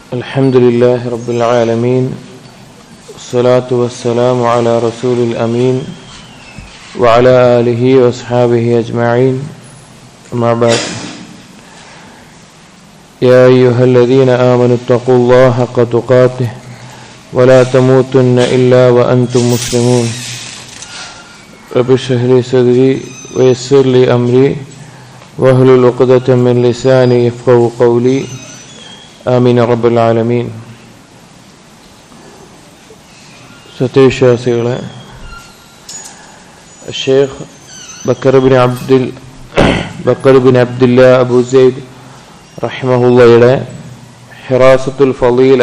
الحمد لله رب العالمين والصلاة والسلام على رسول الأمين وعلى آله وأصحابه أجمعين أما بعد يا أيها الذين آمنوا اتقوا الله حق تقاته ولا تموتن إلا وأنتم مسلمون رب اشرح لي صدري ويسر لي أمري واحلل عقدة من لساني يفقهوا قولي ആമീൻ റബ്ബൽ ആലമീൻ. സത്യവിശ്വാസികളെ, Sheikh Bakr bin Abdullah Abu Zaid റഹിമഹുള്ളയുടെ ഹിറാസത്തുൽ ഫളീല,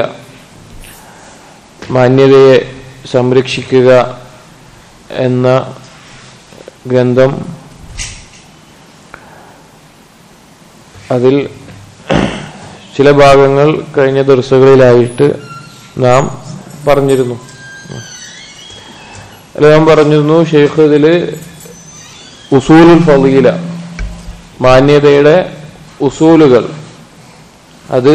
മാന്യതയെ സംരക്ഷിക്കുക എന്ന ഗ്രന്ഥം, അതിൽ ചില ഭാഗങ്ങൾ കഴിഞ്ഞ ദർസുകളിലായിട്ട് നാം പറഞ്ഞിരുന്നു. ഷെയ്ഖ് ഇതില് ഉസൂലുൽ ഫളീല, മാന്യതയുടെ ഉസൂലുകൾ, അത്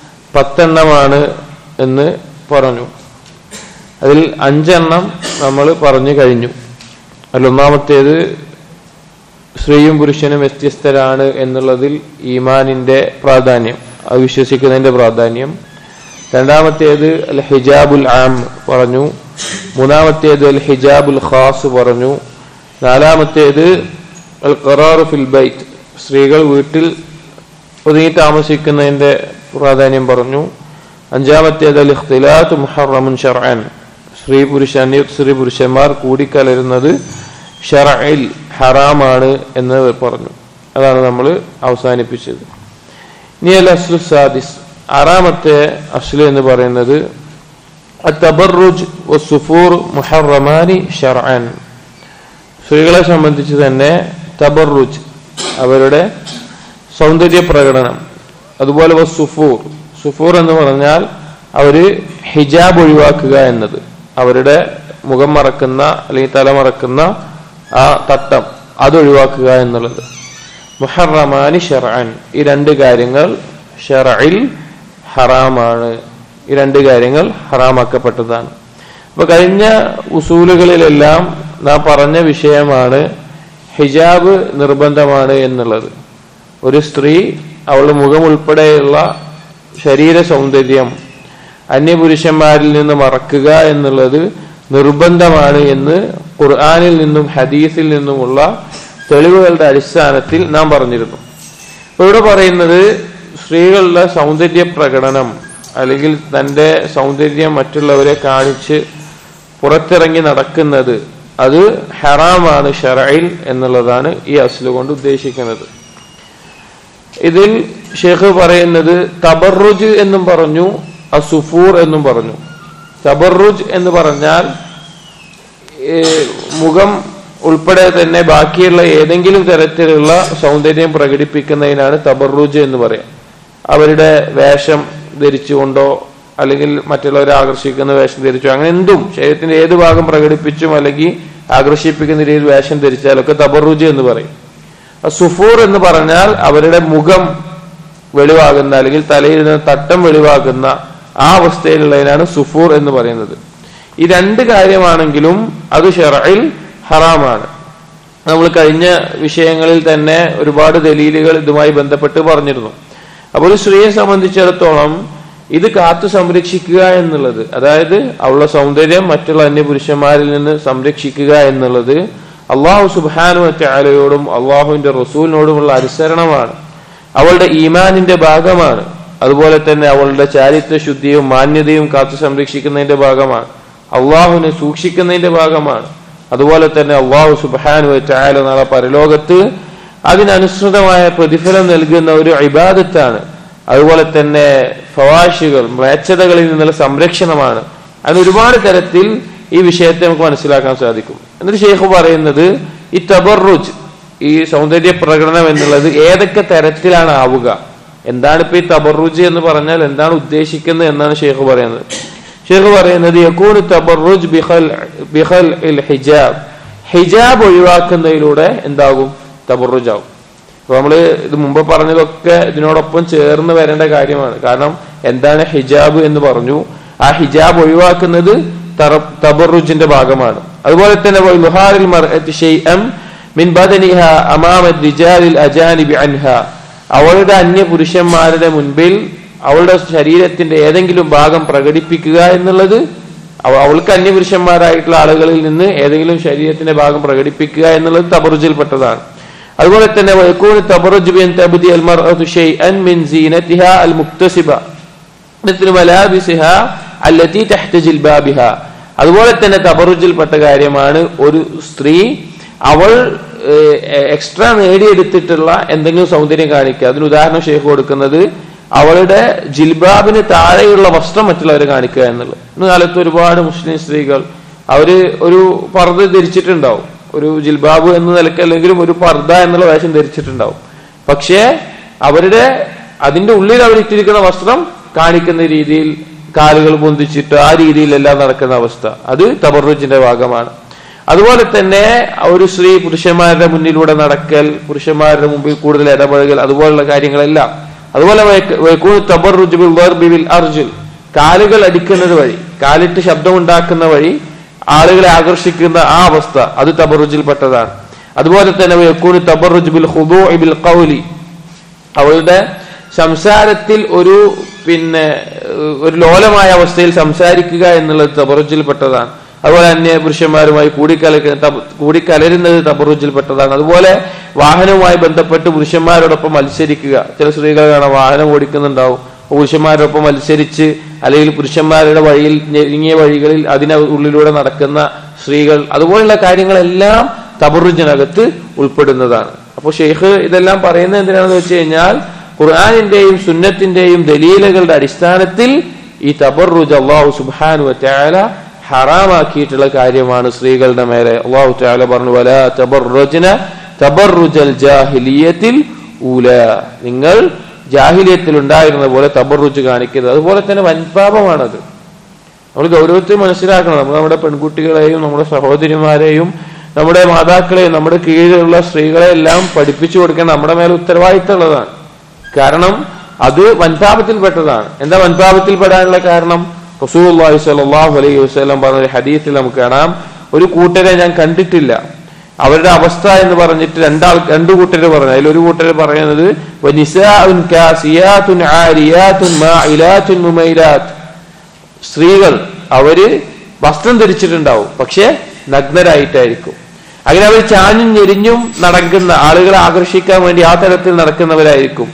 10 എന്ന് പറഞ്ഞു. അതിൽ 5 നമ്മൾ പറഞ്ഞു കഴിഞ്ഞു. അതിലൊന്നാമത്തേത് സ്ത്രീയും പുരുഷനും വ്യത്യസ്തരാണ് എന്നുള്ളതിൽ ഈമാനിന്റെ പ്രാധാന്യം, വിശ്വസിക്കുന്നതിന്റെ പ്രാധാന്യം. രണ്ടാമത്തേത് അൽ ഹിജാബുൽ ആം പറഞ്ഞു. മൂന്നാമത്തേത് അൽ ഹിജാബുൽ ഖാസ് പറഞ്ഞു. നാലാമത്തേത് അൽ ഖറാർ ഫിൽ ബൈത്ത്, സ്ത്രീകൾ വീട്ടിൽ ഒതുങ്ങി താമസിക്കുന്നതിന്റെ പ്രാധാന്യം പറഞ്ഞു. അഞ്ചാമത്തേത് അൽ ഇഖ്തിലാത്ത് മുഹറമുൻ ശർഅൻ, സ്ത്രീ പുരുഷന്മാർ കൂടിക്കലരുന്നത് ശർഇൽ ഹറാമാണ് എന്ന് പറഞ്ഞു. അതാണ് നമ്മൾ അവസാനിപ്പിച്ചത്. ഇനി അൽ അസ്ലു സാദിസ്, 6ാമത്തെ അസ്ല് എന്ന് പറയുന്നത് അത്തബറുജ് വസ്സുഫൂർ മുഹറമാനി ശർഅൻ, സ്ത്രീകളെ സംബന്ധിച്ച് തന്നെ തബറുജ്, അവരുടെ സൗന്ദര്യ പ്രകടനം, അതുപോലെ വസ്സുഫൂർ, സുഫൂർ എന്ന് പറഞ്ഞാൽ അവര് ഹിജാബ് ഒഴിവാക്കുക എന്നത്, അവരുടെ മുഖം മറക്കുന്ന അല്ലെങ്കിൽ തല മറക്കുന്ന ആ തട്ടം അത് ഒഴിവാക്കുക എന്നുള്ളത്. മുഹറമാനി ശർഅൻ, ഈ 2 കാര്യങ്ങൾ ശർഇൽ ഹറാമാണ്, ഈ 2 കാര്യങ്ങൾ ഹറാമാക്കപ്പെട്ടതാണ്. അപ്പൊ കഴിഞ്ഞ ഉസൂലുകളിലെല്ലാം നാം പറഞ്ഞ വിഷയമാണ് ഹിജാബ് നിർബന്ധമാണ് എന്നുള്ളത്. ഒരു സ്ത്രീ അവളുടെ മുഖം ഉൾപ്പെടെയുള്ള ശരീര സൗന്ദര്യം അന്യപുരുഷന്മാരിൽ നിന്ന് മറക്കുക എന്നുള്ളത് നിർബന്ധമാണ് എന്ന് ഖുർആനിൽ നിന്നും ഹദീസിൽ നിന്നുമുള്ള തെളിവുകളുടെ അടിസ്ഥാനത്തിൽ നാം പറഞ്ഞിരുന്നു. അപ്പൊ ഇവിടെ പറയുന്നത് സ്ത്രീകളുടെ സൗന്ദര്യ പ്രകടനം അല്ലെങ്കിൽ തന്റെ സൗന്ദര്യം മറ്റുള്ളവരെ കാണിച്ച് പുറത്തിറങ്ങി നടക്കുന്നത് അത് ഹറാമാണ് ശർഇൽ എന്നുള്ളതാണ് ഈ അസ്ല് കൊണ്ട് ഉദ്ദേശിക്കുന്നത്. ഇതിൽ ഷെയ്ഖ് പറയുന്നത് തബറുജ് എന്നും പറഞ്ഞു, അസുഫൂർ എന്നും പറഞ്ഞു. തബറുജ് എന്ന് പറഞ്ഞാൽ മുഖം ഉൾപ്പെടെ തന്നെ ബാക്കിയുള്ള ഏതെങ്കിലും തരത്തിലുള്ള സൗന്ദര്യം പ്രകടിപ്പിക്കുന്നതിനാണ് തബറുജ് എന്ന് പറയാം. അവരുടെ വേഷം ധരിച്ചുകൊണ്ടോ അല്ലെങ്കിൽ മറ്റുള്ളവരെ ആകർഷിക്കുന്ന വേഷം ധരിച്ചോ, അങ്ങനെ എന്തും ശരീരത്തിന്റെ ഏത് ഭാഗം പ്രകടിപ്പിച്ചും അല്ലെങ്കിൽ ആകർഷിപ്പിക്കുന്ന രീതിയിൽ വേഷം ധരിച്ചാലൊക്കെ തബറുജ് എന്ന് പറയും. സുഫൂർ എന്ന് പറഞ്ഞാൽ അവരുടെ മുഖം വെളിവാകുന്ന അല്ലെങ്കിൽ തലയിൽ നിന്ന് തട്ടം വെളിവാകുന്ന ആ അവസ്ഥയിലുള്ളതിനാണ് സുഫൂർ എന്ന് പറയുന്നത്. ഈ 2 കാര്യമാണെങ്കിലും അത് ശർഇൽ ഹറാമാണ്. നമ്മൾ കഴിഞ്ഞ വിഷയങ്ങളിൽ തന്നെ ഒരുപാട് ദലീലുകൾ ഇതുമായി ബന്ധപ്പെട്ട് പറഞ്ഞിരുന്നു. അപ്പോൾ ഒരു സ്ത്രീയെ സംബന്ധിച്ചിടത്തോളം ഇത് കാത്തു സംരക്ഷിക്കുക എന്നുള്ളത്, അതായത് അവളുടെ സൗന്ദര്യം മറ്റുള്ള അന്യപുരുഷന്മാരിൽ നിന്ന് സംരക്ഷിക്കുക എന്നുള്ളത് അള്ളാഹു സുബ്ഹാനഹു വ തആലയോടും അള്ളാഹുവിന്റെ റസൂലിനോടുമുള്ള അനുസരണമാണ്, അവളുടെ ഈമാനിന്റെ ഭാഗമാണ്. അതുപോലെ തന്നെ അവളുടെ ചാരിത്ര ശുദ്ധിയും മാന്യതയും കാത്തു സംരക്ഷിക്കുന്നതിന്റെ ഭാഗമാണ്, അള്ളാഹുവിനെ സൂക്ഷിക്കുന്നതിന്റെ ഭാഗമാണ്. അതുപോലെ തന്നെ അള്ളാഹു സുബ്ഹാനഹു വ തആല നാളെ പരലോകത്ത് അതിനനുസൃതമായ പ്രതിഫലം നൽകുന്ന ഒരു ഇബാദത്താണ്. അതുപോലെ തന്നെ ഫവാഷികൾ, മ്ലേച്ഛതകളിൽ നിന്നുള്ള സംരക്ഷണമാണ്. അതിന് ഒരുപാട് തരത്തിൽ ഈ വിഷയത്തെ നമുക്ക് മനസ്സിലാക്കാൻ സാധിക്കും. എന്നിട്ട് ഷെയ്ഖ് പറയുന്നത് ഈ തബറുജ്, ഈ സൗന്ദര്യ പ്രകടനം എന്നുള്ളത് ഏതൊക്കെ തരത്തിലാണ് ആവുക, എന്താണ് ഇപ്പൊ ഈ തബറുജ് എന്ന് പറഞ്ഞാൽ എന്താണ് ഉദ്ദേശിക്കുന്നത് എന്നാണ് ഷെയ്ഖ് പറയുന്നത്. ഷെയ്ഖ് പറയുന്നത് യകൂനു തബറുജ് ബിഖൽഇൽ ഹിജാബ്, ഹിജാബ് ഒഴിവാക്കുന്നതിലൂടെ എന്താകും? തബറുജ് ആവും. അപ്പൊ നമ്മള് ഇത് മുമ്പ് പറഞ്ഞതൊക്കെ ഇതിനോടൊപ്പം ചേർന്ന് വരേണ്ട കാര്യമാണ്. കാരണം എന്താണ് ഹിജാബ് എന്ന് പറഞ്ഞു, ആ ഹിജാബ് ഒഴിവാക്കുന്നത് തബറുജിന്റെ ഭാഗമാണ്. അതുപോലെ തന്നെ അവളുടെ അന്യ പുരുഷന്മാരുടെ മുൻപിൽ അവളുടെ ശരീരത്തിന്റെ ഏതെങ്കിലും ഭാഗം പ്രകടിപ്പിക്കുക എന്നുള്ളത്, അവൾക്ക് അന്യപുരുഷന്മാരായിട്ടുള്ള ആളുകളിൽ നിന്ന് ഏതെങ്കിലും ശരീരത്തിന്റെ ഭാഗം പ്രകടിപ്പിക്കുക എന്നുള്ളത് തബറുജിൽപ്പെട്ടതാണ്. അതുപോലെ തന്നെ അതുപോലെ തന്നെ തബറുജിൽപ്പെട്ട കാര്യമാണ് ഒരു സ്ത്രീ അവൾ എക്സ്ട്രാ നേടിയെടുത്തിട്ടുള്ള എന്തെങ്കിലും സൗന്ദര്യം കാണിക്കുക. അതിന് ഉദാഹരണം ഷെയ്ഖ് കൊടുക്കുന്നത് അവളുടെ ജിൽബാബിന് താഴെയുള്ള വസ്ത്രം മറ്റുള്ളവരെ കാണിക്കുക എന്നുള്ളത്. ഇന്ന് കാലത്ത് ഒരുപാട് മുസ്ലിം സ്ത്രീകൾ അവര് ഒരു പർദ്ദ ധരിച്ചിട്ടുണ്ടാവും, ഒരു ജിൽബാബ് എന്ന നിലയ്ക്ക് അല്ലെങ്കിലും ഒരു പർദ്ദ എന്നുള്ള വേഷം ധരിച്ചിട്ടുണ്ടാവും. പക്ഷേ അവരുടെ അതിന്റെ ഉള്ളിൽ അവരിട്ടിരിക്കുന്ന വസ്ത്രം കാണിക്കുന്ന രീതിയിൽ കാലുകൾ പൊന്തിച്ചിട്ട് ആ രീതിയിലെല്ലാം നടക്കുന്ന അവസ്ഥ, അത് തബറുജിന്റെ ഭാഗമാണ്. അതുപോലെ തന്നെ ഒരു സ്ത്രീ പുരുഷന്മാരുടെ മുന്നിലൂടെ നടക്കൽ, പുരുഷന്മാരുടെ മുമ്പിൽ കൂടുതൽ ഇടപഴകൽ, അതുപോലുള്ള കാര്യങ്ങളെല്ലാം. അതുപോലെ അർജുൽ, കാലുകൾ അടിക്കുന്നത് വഴി, കാലിട്ട് ശബ്ദമുണ്ടാക്കുന്ന വഴി ആളുകളെ ആകർഷിക്കുന്ന ആ അവസ്ഥ, അത് തബറുജിൽപ്പെട്ടതാണ്. അതുപോലെ തന്നെ അവളുടെ സംസാരത്തിൽ ഒരു ലോലമായ അവസ്ഥയിൽ സംസാരിക്കുക എന്നുള്ളത് തബറുജിൽപ്പെട്ടതാണ്. അതുപോലെ അന്യ പുരുഷന്മാരുമായി കൂടിക്കലരുന്നത് തബറുജിൽപ്പെട്ടതാണ്. അതുപോലെ വാഹനവുമായി ബന്ധപ്പെട്ട് പുരുഷന്മാരോടൊപ്പം മത്സരിക്കുക. ചില സ്ത്രീകൾ കാണാം വാഹനം ഓടിക്കുന്നുണ്ടാവും, പുരുഷന്മാരോടൊപ്പം മത്സരിച്ച് അല്ലെങ്കിൽ പുരുഷന്മാരുടെ വഴിയിൽ ഞെരുങ്ങിയ വഴികളിൽ അതിനുള്ളിലൂടെ നടക്കുന്ന സ്ത്രീകൾ, അതുപോലുള്ള കാര്യങ്ങളെല്ലാം തബറുജിനകത്ത് ഉൾപ്പെടുന്നതാണ്. അപ്പോൾ ഷെയ്ഖ് ഇതെല്ലാം പറയുന്നത് എന്തിനാണെന്ന് വെച്ച് കഴിഞ്ഞാൽ ഖുർആനിന്റെയും സുന്നത്തിന്റെയും ദലീലുകളുടെ അടിസ്ഥാനത്തിൽ ഈ തബറുജ് അല്ലാഹു സുബ്ഹാനഹു വ തആല ഹറാമാക്കിയിട്ടുള്ള കാര്യമാണ് സ്ത്രീകളുടെ മേലെ. അല്ലാഹു തആല പറഞ്ഞു, വലാ തബറജ്ന തബറുജൽ ജാഹിലിയത്തിൽ ഊലാ, നിങ്ങൾ ജാഹിലിയത്തിൽ ഉണ്ടായിരുന്ന പോലെ തബറുജ് കാണിക്കരുത്. അതുപോലെ തന്നെ വൻപാപമാണത്. നമ്മൾ ഗൗരവത്തിൽ മനസ്സിലാക്കണം. നമ്മൾ നമ്മുടെ പെൺകുട്ടികളെയും നമ്മുടെ സഹോദരിമാരെയും നമ്മുടെ മാതാക്കളെയും നമ്മുടെ കീഴിലുള്ള സ്ത്രീകളെ എല്ലാം പഠിപ്പിച്ചു കൊടുക്കാൻ നമ്മുടെ മേലെ ഉത്തരവാദിത്തമുള്ളതാണ്. കാരണം അത് വൻപാപത്തിൽപ്പെട്ടതാണ്. എന്താ വൻപാപത്തിൽപ്പെടാനുള്ള കാരണം? റസൂലുള്ളാഹി സ്വല്ലല്ലാഹു അലൈഹി വസല്ലം പറഞ്ഞ ഒരു ഹദീസിൽ നമുക്ക് കാണാം, ഒരു കൂട്ടരെ ഞാൻ കണ്ടിട്ടില്ല, അവരുടെ അവസ്ഥ എന്ന് പറഞ്ഞിട്ട് രണ്ടു കൂട്ടര് പറഞ്ഞു. അതിലൊരു കൂട്ടര് പറയുന്നത് സ്ത്രീകൾ അവര് വസ്ത്രം ധരിച്ചിട്ടുണ്ടാവും, പക്ഷെ നഗ്നരായിട്ടായിരിക്കും. അങ്ങനെ അവർ ചാഞ്ഞും ഞെരിഞ്ഞും നടക്കുന്ന, ആളുകളെ ആകർഷിക്കാൻ വേണ്ടി ആ തരത്തിൽ നടക്കുന്നവരായിരിക്കും.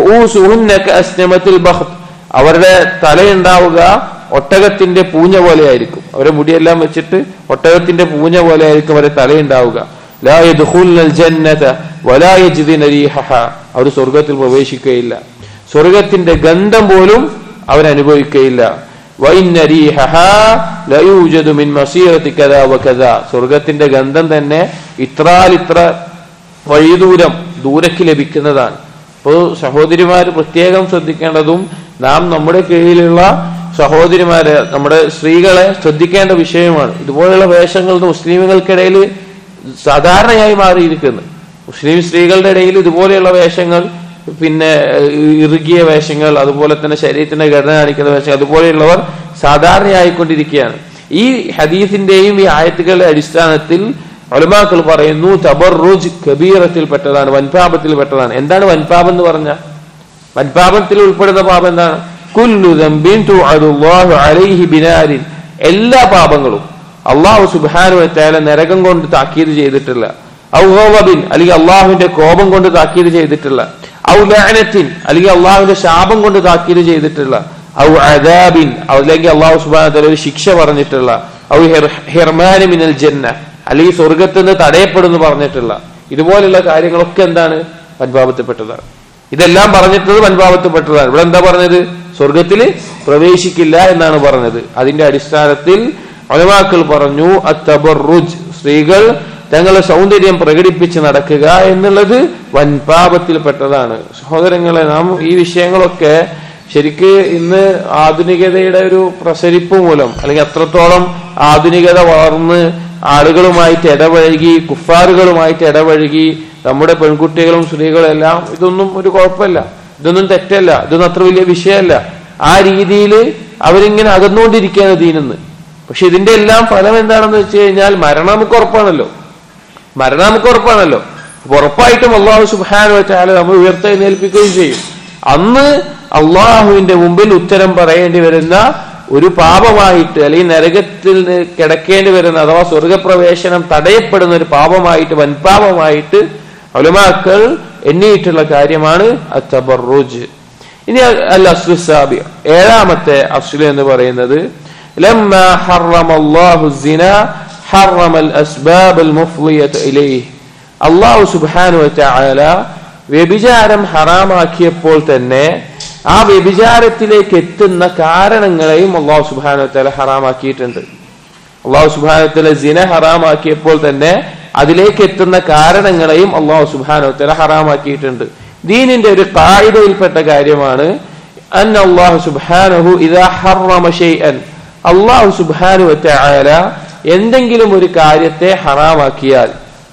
അവരുടെ തലയുണ്ടാവുക ഒട്ടകത്തിന്റെ പൂഞ്ഞ പോലെ ആയിരിക്കും. അവരുടെ മുടിയെല്ലാം വെച്ചിട്ട് ഒട്ടകത്തിന്റെ പൂഞ്ഞ പോലെ ആയിരിക്കും അവരുടെ തലയുണ്ടാവുക. ലാ യദ്ഖുൽനൽ ജന്നത വലാ യജിദുന റീഹഹാ, അവർ സ്വർഗത്തിൽ പ്രവേശിക്കുകയില്ല, സ്വർഗത്തിന്റെ ഗന്ധം പോലും അവരനുഭവിക്കുകയില്ല. വഇന്ന റീഹഹാ ലയൂജദു മിൻ മസീറതി കദാ വകദാ, സ്വർഗത്തിന്റെ ഗന്ധം തന്നെ ഇത്ര വഴി ദൂരക്ക് ലഭിക്കുന്നതാണ്. അപ്പോൾ സഹോദരിമാര് പ്രത്യേകം ശ്രദ്ധിക്കേണ്ടതും നാം നമ്മുടെ കീഴിലുള്ള സഹോദരിമാരെ, നമ്മുടെ സ്ത്രീകളെ ശ്രദ്ധിക്കേണ്ട വിഷയമാണ്. ഇതുപോലുള്ള വേഷങ്ങൾ മുസ്ലിമുകൾക്കിടയിൽ സാധാരണയായി മാറിയിരിക്കുന്നു. മുസ്ലിം സ്ത്രീകളുടെ ഇടയിൽ ഇതുപോലെയുള്ള വേഷങ്ങൾ, പിന്നെ ഇറുകിയ വേഷങ്ങൾ, അതുപോലെ തന്നെ ശരീരത്തിന്റെ ഘടന കാണിക്കുന്ന വേഷങ്ങൾ, അതുപോലെയുള്ളവർ സാധാരണയായിക്കൊണ്ടിരിക്കുകയാണ്. ഈ ഹദീസിന്റെയും ഈ ആയത്തുകളുടെ അടിസ്ഥാനത്തിൽ ഉലമാക്കൾ പറയുന്നു തബറുജ് കബീറത്തിൽപ്പെട്ടതാണ്, വൻപാപത്തിൽപ്പെട്ടതാണ്. എന്താണ് വൻപാപം എന്ന് പറഞ്ഞാൽ? വൻപാപത്തിൽ ഉൾപ്പെടുന്ന പാപം എന്താണ്? കുല്ലു ദംബിൻ തുഅദുല്ലാഹു അലൈഹി ബിനാരിൻ, എല്ലാ പാപങ്ങളും അല്ലാഹു സുബ്ഹാനഹു വ തആല നരകം കൊണ്ട് താക്കീത് ചെയ്തിട്ടില്ല. ഔ ഗളബിൻ, അല്ലെങ്കിൽ അല്ലാഹുവിന്റെ കോപം കൊണ്ട് താക്കീത് ചെയ്തിട്ടില്ല. ഔ ലഅനത്തിൻ, അല്ലെങ്കിൽ അല്ലാഹുവിന്റെ ശാപം കൊണ്ട് താക്കീത് ചെയ്തിട്ടില്ല. ഔ അദാബിൻ, അല്ലെങ്കിൽ അല്ലാഹു സുബ്ഹാനഹു വ തആല ഒരു ശിക്ഷ പറഞ്ഞിട്ടുള്ള. ഔ ഹിർമാനി മിനൽ ജന്ന, അല്ലെങ്കിൽ സ്വർഗത്തിൽ നിന്ന് തടയപ്പെടുന്നു പറഞ്ഞിട്ടുള്ള. ഇതുപോലുള്ള കാര്യങ്ങളൊക്കെ എന്താണ്? വൻപാപത്തിൽപ്പെട്ടതാണ്. ഇതെല്ലാം പറഞ്ഞിട്ടത് വൻപാപത്തിൽപ്പെട്ടതാണ്. ഇവിടെ എന്താ പറഞ്ഞത്? സ്വർഗത്തിൽ പ്രവേശിക്കില്ല എന്നാണ് പറഞ്ഞത്. അതിന്റെ അടിസ്ഥാനത്തിൽ ഉലമാക്കൾ പറഞ്ഞു അത്തബറുജ്, സ്ത്രീകൾ തങ്ങളുടെ സൗന്ദര്യം പ്രകടിപ്പിച്ച് നടക്കുക എന്നുള്ളത് വൻപാപത്തിൽപ്പെട്ടതാണ്. സഹോദരങ്ങളെ, നാം ഈ വിഷയങ്ങളൊക്കെ ശരിക്ക് ഇന്ന് ആധുനികതയുടെ ഒരു പ്രസരിപ്പ് മൂലം, അല്ലെങ്കിൽ അത്രത്തോളം ആധുനികത വളർന്ന് ആളുകളുമായിട്ട് ഇടപഴകി, കുഫാറുകളുമായിട്ട് ഇടപഴകി, നമ്മുടെ പെൺകുട്ടികളും സ്ത്രീകളും എല്ലാം ഇതൊന്നും ഒരു കുഴപ്പമില്ല, ഇതൊന്നും തെറ്റല്ല, ഇതൊന്നും അത്ര വലിയ വിഷയമല്ല, ആ രീതിയിൽ അവരിങ്ങനെ അകന്നുകൊണ്ടിരിക്കുകയാണ് ദീനിന്ന്. പക്ഷെ ഇതിന്റെ എല്ലാം ഫലം എന്താണെന്ന് വെച്ച് കഴിഞ്ഞാൽ മരണം നമുക്ക് ഉറപ്പാണല്ലോ. ഉറപ്പായിട്ടും അള്ളാഹു സുബ്ഹാനഹു വ തആല നമ്മൾ ഉയർത്തെഴുന്നേൽപ്പിക്കുകയും ചെയ്യും. അന്ന് അള്ളാഹുവിന്റെ മുമ്പിൽ ഉത്തരം പറയേണ്ടി വരുന്ന ഒരു പാപമായിട്ട്, അല്ലെങ്കിൽ നരകത്തിൽ കിടക്കേണ്ടി വരുന്ന അഥവാ സ്വർഗപ്രവേശനം തടയപ്പെടുന്ന ഒരു പാപമായിട്ട്, വൻപാപമായിട്ട് ഉലമാക്കൾ എണ്ണിയിട്ടുള്ള കാര്യമാണ് അത്തബറുജ്. ഇനി അൽ അസ്ലു സാബി, ഏഴാമത്തെ അസ്ലു എന്ന് പറയുന്നത് ലമ്മാ ഹറമല്ലാഹു സിന ഹറമൽ അസ്ബാബൽ മുഫ്ളിയത ഇലൈഹി. അല്ലാഹു സുബ്ഹാനഹു വ തആല വ്യഭിചാരം ഹറാമാക്കിയപ്പോൾ തന്നെ ആ വ്യഭിചാരത്തിലേക്ക് എത്തുന്ന കാരണങ്ങളെയും അല്ലാഹു സുബ്ഹാനഹു വ തആല ഹറാമാക്കിയിട്ടുണ്ട്. അല്ലാഹു സുബ്ഹാനഹു വ തആല സിന ഹറാമാക്കിയപ്പോൾ തന്നെ അതിലേക്ക് എത്തുന്ന കാരണങ്ങളെയും അല്ലാഹു സുബ്ഹാനഹു വ തആല ഹറാമാക്കിയിട്ടുണ്ട്. ദീനിന്റെ ഒരു ഖായിദയിൽപ്പെട്ട കാര്യമാണ് അന്ന അല്ലാഹു സുബ്ഹാനഹു ഇദാ ഹറമ ഷൈഅൻ, അല്ലാഹു സുബ്ഹാനഹു വ തആല എന്തെങ്കിലും ഒരു കാര്യത്തെ ഹറാമാക്കിയാൽ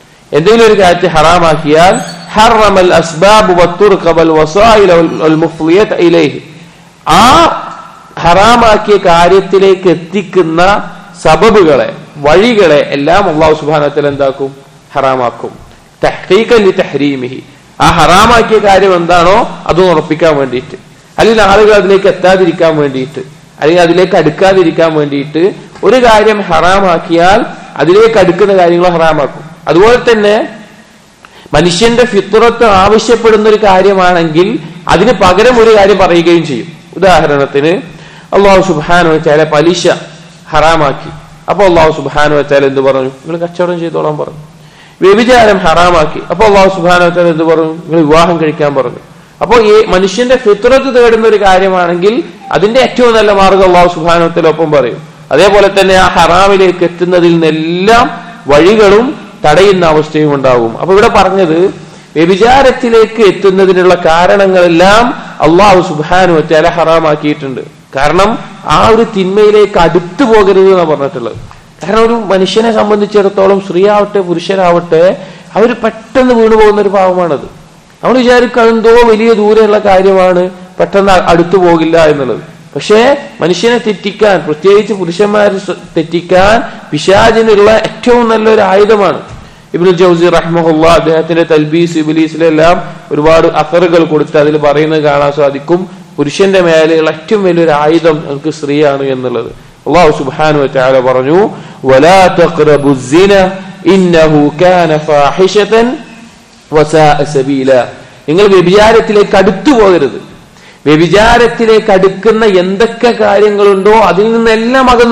ഹറമൽ അസ്ബാബ് വത്തുർഖ വൽ വസായില വൽ മുഫ്ളിയത ഇലൈഹി, ആ ഹറാമാക്കിയ കാര്യത്തിലേക്ക് എത്തിക്കുന്ന സബബുകളെ, വഴികളെ എല്ലാം അല്ലാഹു സുബ്ഹാനഹു വ തആല എന്താക്കും? ഹറാമാക്കും. തഹ്ഖീഖൻ ലിതഹ്രീമിഹി, ആ ഹറാമാക്കിയ കാര്യം എന്താണോ അത് ഉറപ്പിക്കാൻ വേണ്ടിയിട്ട്, അല്ലെങ്കിൽ ആളുകൾ അതിലേക്ക് എത്താതിരിക്കാൻ വേണ്ടിയിട്ട്, അല്ലെങ്കിൽ അതിലേക്ക് അടുക്കാതിരിക്കാൻ വേണ്ടിയിട്ട് ഒരു കാര്യം ഹറാമാക്കിയാൽ അതിലേക്ക് അടുക്കുന്ന കാര്യങ്ങൾ ഹറാമാക്കും. അതുപോലെ തന്നെ മനുഷ്യന്റെ ഫിത്റത്ത് ആവശ്യപ്പെടുന്ന ഒരു കാര്യമാണെങ്കിൽ അതിന് പകരം ഒരു കാര്യം പറയുകയും ചെയ്യും. ഉദാഹരണത്തിന് അല്ലാഹു സുബ്ഹാനഹു വ തആല പലിശ ഹറാമാക്കി. അപ്പൊ അല്ലാഹു സുബ്ഹാനഹു വ തആല എന്ത് പറഞ്ഞു? നിങ്ങൾ കച്ചവടം ചെയ്തോളാൻ പറഞ്ഞു. വ്യഭിചാരം ഹറാമാക്കി. അപ്പൊ അല്ലാഹു സുബ്ഹാനഹു വ തആല എന്ത് പറഞ്ഞു? നിങ്ങൾ വിവാഹം കഴിക്കാൻ പറഞ്ഞു. അപ്പോ ഈ മനുഷ്യന്റെ ഫിത്റത്ത് തേടുന്ന ഒരു കാര്യമാണെങ്കിൽ അതിന്റെ ഏറ്റവും നല്ല മാർഗം അല്ലാഹു സുബ്ഹാനഹു വ തആല ഒപ്പം പറയും. അതേപോലെ തന്നെ ആ ഹറാമിലേക്ക് എത്തുന്നതിൽ നിന്നെല്ലാം വഴികളും തടയുന്ന അവസ്ഥയും ഉണ്ടാകും. അപ്പൊ ഇവിടെ പറഞ്ഞത് വ്യഭിചാരത്തിലേക്ക് എത്തുന്നതിനുള്ള കാരണങ്ങളെല്ലാം അല്ലാഹു സുബ്ഹാനഹു വ തആല ഹറാമാക്കിയിട്ടുണ്ട്. കാരണം ആ ഒരു തിന്മയിലേക്ക് അടുത്തു പോകരുത് എന്നാണ് പറഞ്ഞിട്ടുള്ളത്. കാരണം ഒരു മനുഷ്യനെ സംബന്ധിച്ചിടത്തോളം സ്ത്രീ ആവട്ടെ പുരുഷനാവട്ടെ അവർ പെട്ടെന്ന് വീണു പോകുന്ന ഒരു പാവമാണത്. നമ്മൾ വിചാരിക്കും എന്തോ വലിയ ദൂരെയുള്ള കാര്യമാണ്, പെട്ടെന്ന് അടുത്തു പോകില്ല എന്നുള്ളത്. പക്ഷേ മനുഷ്യനെ തെറ്റിക്കാൻ, പ്രത്യേകിച്ച് പുരുഷന്മാരെ തെറ്റിക്കാൻ പിശാചിനുള്ള ഏറ്റവും നല്ലൊരു ആയുധമാണ്. ഇബ്നുൽ ജൗസി റഹ്മഹുല്ലാ അദ്ദേഹത്തിന്റെ തൽബീസ് ഇബ്ലീസിലെല്ലാം ഒരുപാട് അസറുകൾ കൊടുത്ത് അതിൽ പറയുന്നത് കാണാൻ സാധിക്കും. പുരുഷന്റെ മേലെയുള്ള ഏറ്റവും വലിയൊരു ആയുധം നമുക്ക് സ്ത്രീയാണ് എന്നുള്ളത്. അല്ലാഹു സുബ്ഹാനഹു വ തആല പറഞ്ഞു വലാ തഖ്റബുസ് സിന ഇന്നഹു കാന ഫാഹിശതൻ വസാഅ സബീല, നിങ്ങൾ വ്യഭിചാരത്തിലേക്ക് അടുത്തു പോകരുത്. വ്യഭിചാരത്തിലേക്ക് അടുക്കുന്ന എന്തൊക്കെ കാര്യങ്ങളുണ്ടോ അതിൽ നിന്നെല്ലാം അകന്നു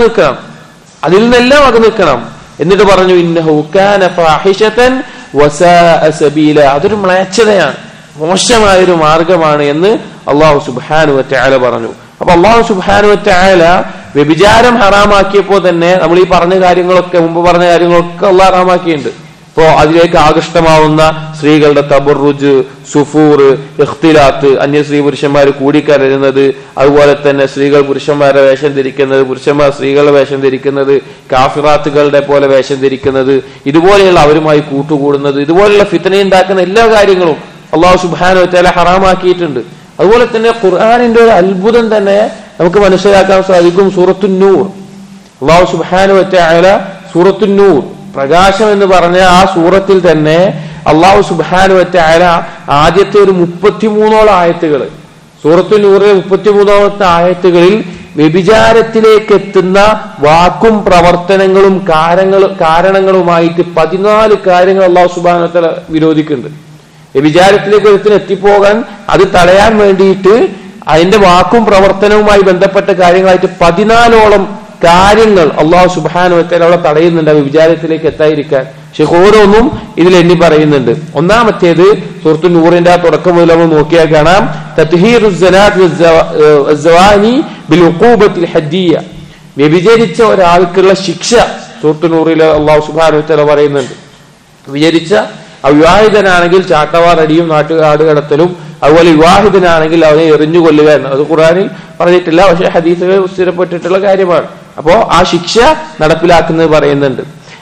നിൽക്കണം. എന്നിട്ട് പറഞ്ഞു ഇന്നഹു കാന ഫാഹിശതൻ വസാഅ സബീല, അതൊരു മ്ലേച്ഛതയാണ്, മോശമായൊരു മാർഗമാണ് എന്ന് അല്ലാഹു സുബ്ഹാനഹു വ തആല പറഞ്ഞു. അപ്പൊ അല്ലാഹു സുബ്ഹാനഹു വ തആല വ്യഭിചാരം ഹറാമാക്കിയപ്പോൾ തന്നെ നമ്മൾ ഈ പറഞ്ഞ കാര്യങ്ങളൊക്കെ, മുമ്പ് പറഞ്ഞ കാര്യങ്ങളൊക്കെ അല്ലാഹു ഹറാമാക്കിയിട്ടുണ്ട്. ഇപ്പോ അതിലേക്ക് ആകൃഷ്ടമാവുന്ന സ്ത്രീകളുടെ തബറുജ്, സുഫൂർ, ഇഖ്തിലാത്ത്, അന്യ സ്ത്രീ പുരുഷന്മാർ കൂടിക്കലരുന്നത്, അതുപോലെ തന്നെ സ്ത്രീകൾ പുരുഷന്മാരുടെ വേഷം ധരിക്കുന്നത്, പുരുഷന്മാർ സ്ത്രീകളുടെ വേഷം ധരിക്കുന്നത്, കാഫിറാത്തുകളുടെ പോലെ വേഷം ധരിക്കുന്നത്, ഇതുപോലെയുള്ള അവരുമായി കൂട്ടുകൂടുന്നത്, ഇതുപോലെയുള്ള ഫിത്ന ഉണ്ടാക്കുന്ന എല്ലാ കാര്യങ്ങളും അല്ലാഹു സുബ്ഹാനഹു വ തആല ഹറാമാക്കിയിട്ടുണ്ട്. അതുപോലെ തന്നെ ഖുർആനിന്റെ ഒരു അത്ഭുതം തന്നെ നമുക്ക് മനസ്സിലാക്കാൻ സാധിക്കും. സൂറത്തുൻ നൂർ, അല്ലാഹു സുബ്ഹാനഹു വ തആല സൂറത്തുൻ നൂർ, പ്രകാശം എന്ന് പറഞ്ഞ ആ സൂറത്തിൽ തന്നെ അല്ലാഹു സുബ്ഹാനഹു വ തആല ആദ്യത്തെ ഒരു 33ഓളം ആയത്തുകൾ, സൂറത്തുൻ നൂറിലെ 33ാമത്തെ ആയത്തുകളിൽ വ്യഭിചാരത്തിലേക്ക് എത്തുന്ന വാക്കും പ്രവർത്തനങ്ങളും കാരണങ്ങളുമായിട്ട് 14 കാര്യങ്ങൾ അല്ലാഹു സുബ്ഹാനഹു വ തആല വിരോധിക്കുന്നുണ്ട്. വ്യഭിചാരത്തിലേക്ക് എത്തിപ്പോകാൻ അത് തടയാൻ വേണ്ടിയിട്ട് അതിന്റെ വാക്കും പ്രവർത്തനവുമായി ബന്ധപ്പെട്ട കാര്യങ്ങളായിട്ട് 14ഓളം കാര്യങ്ങൾ അല്ലാഹു സുബ്ഹാനഹു വ തആല അവിടെ തടയുന്നുണ്ട് വ്യഭിചാരത്തിലേക്ക് എത്താതിരിക്കാൻ. ശേഖ് ഓരോന്നും ഇതിൽ എണ്ണി പറയുന്നുണ്ട്. ഒന്നാമത്തേത് സൂറത്തുൻ നൂറിന്റെ ആ തുടക്കം മുതൽ നമ്മൾ നോക്കിയാൽ കാണാം തത്ഹീറുസ് സനാത്ത് വസ്സവാനി ബിൽ ഉഖൂബത്തിൽ ഹദ്ദിയ, വ്യഭിചരിച്ച ഒരാൾക്കുള്ള ശിക്ഷ സൂറത്തുൻ നൂറിൽ അല്ലാഹു സുബ്ഹാനഹു വ തആല പറയുന്നുണ്ട്. വ്യഭിചരിച്ച അവിവാഹിതനാണെങ്കിൽ ചാട്ടവാറടിയും നാട്ടുകാട് കടത്തലും, അതുപോലെ വിവാഹിതനാണെങ്കിൽ അവനെ എറിഞ്ഞു കൊല്ലുക എന്ന് അത് ഖുർആനിൽ പറഞ്ഞിട്ടില്ല, പക്ഷെ ഹദീസുകൾ സ്ഥിരപ്പെട്ടിട്ടുള്ള കാര്യമാണ്. അപ്പോ ആ ശിക്ഷ നടപ്പിലാക്കുന്നത് പറയുന്നുണ്ട്.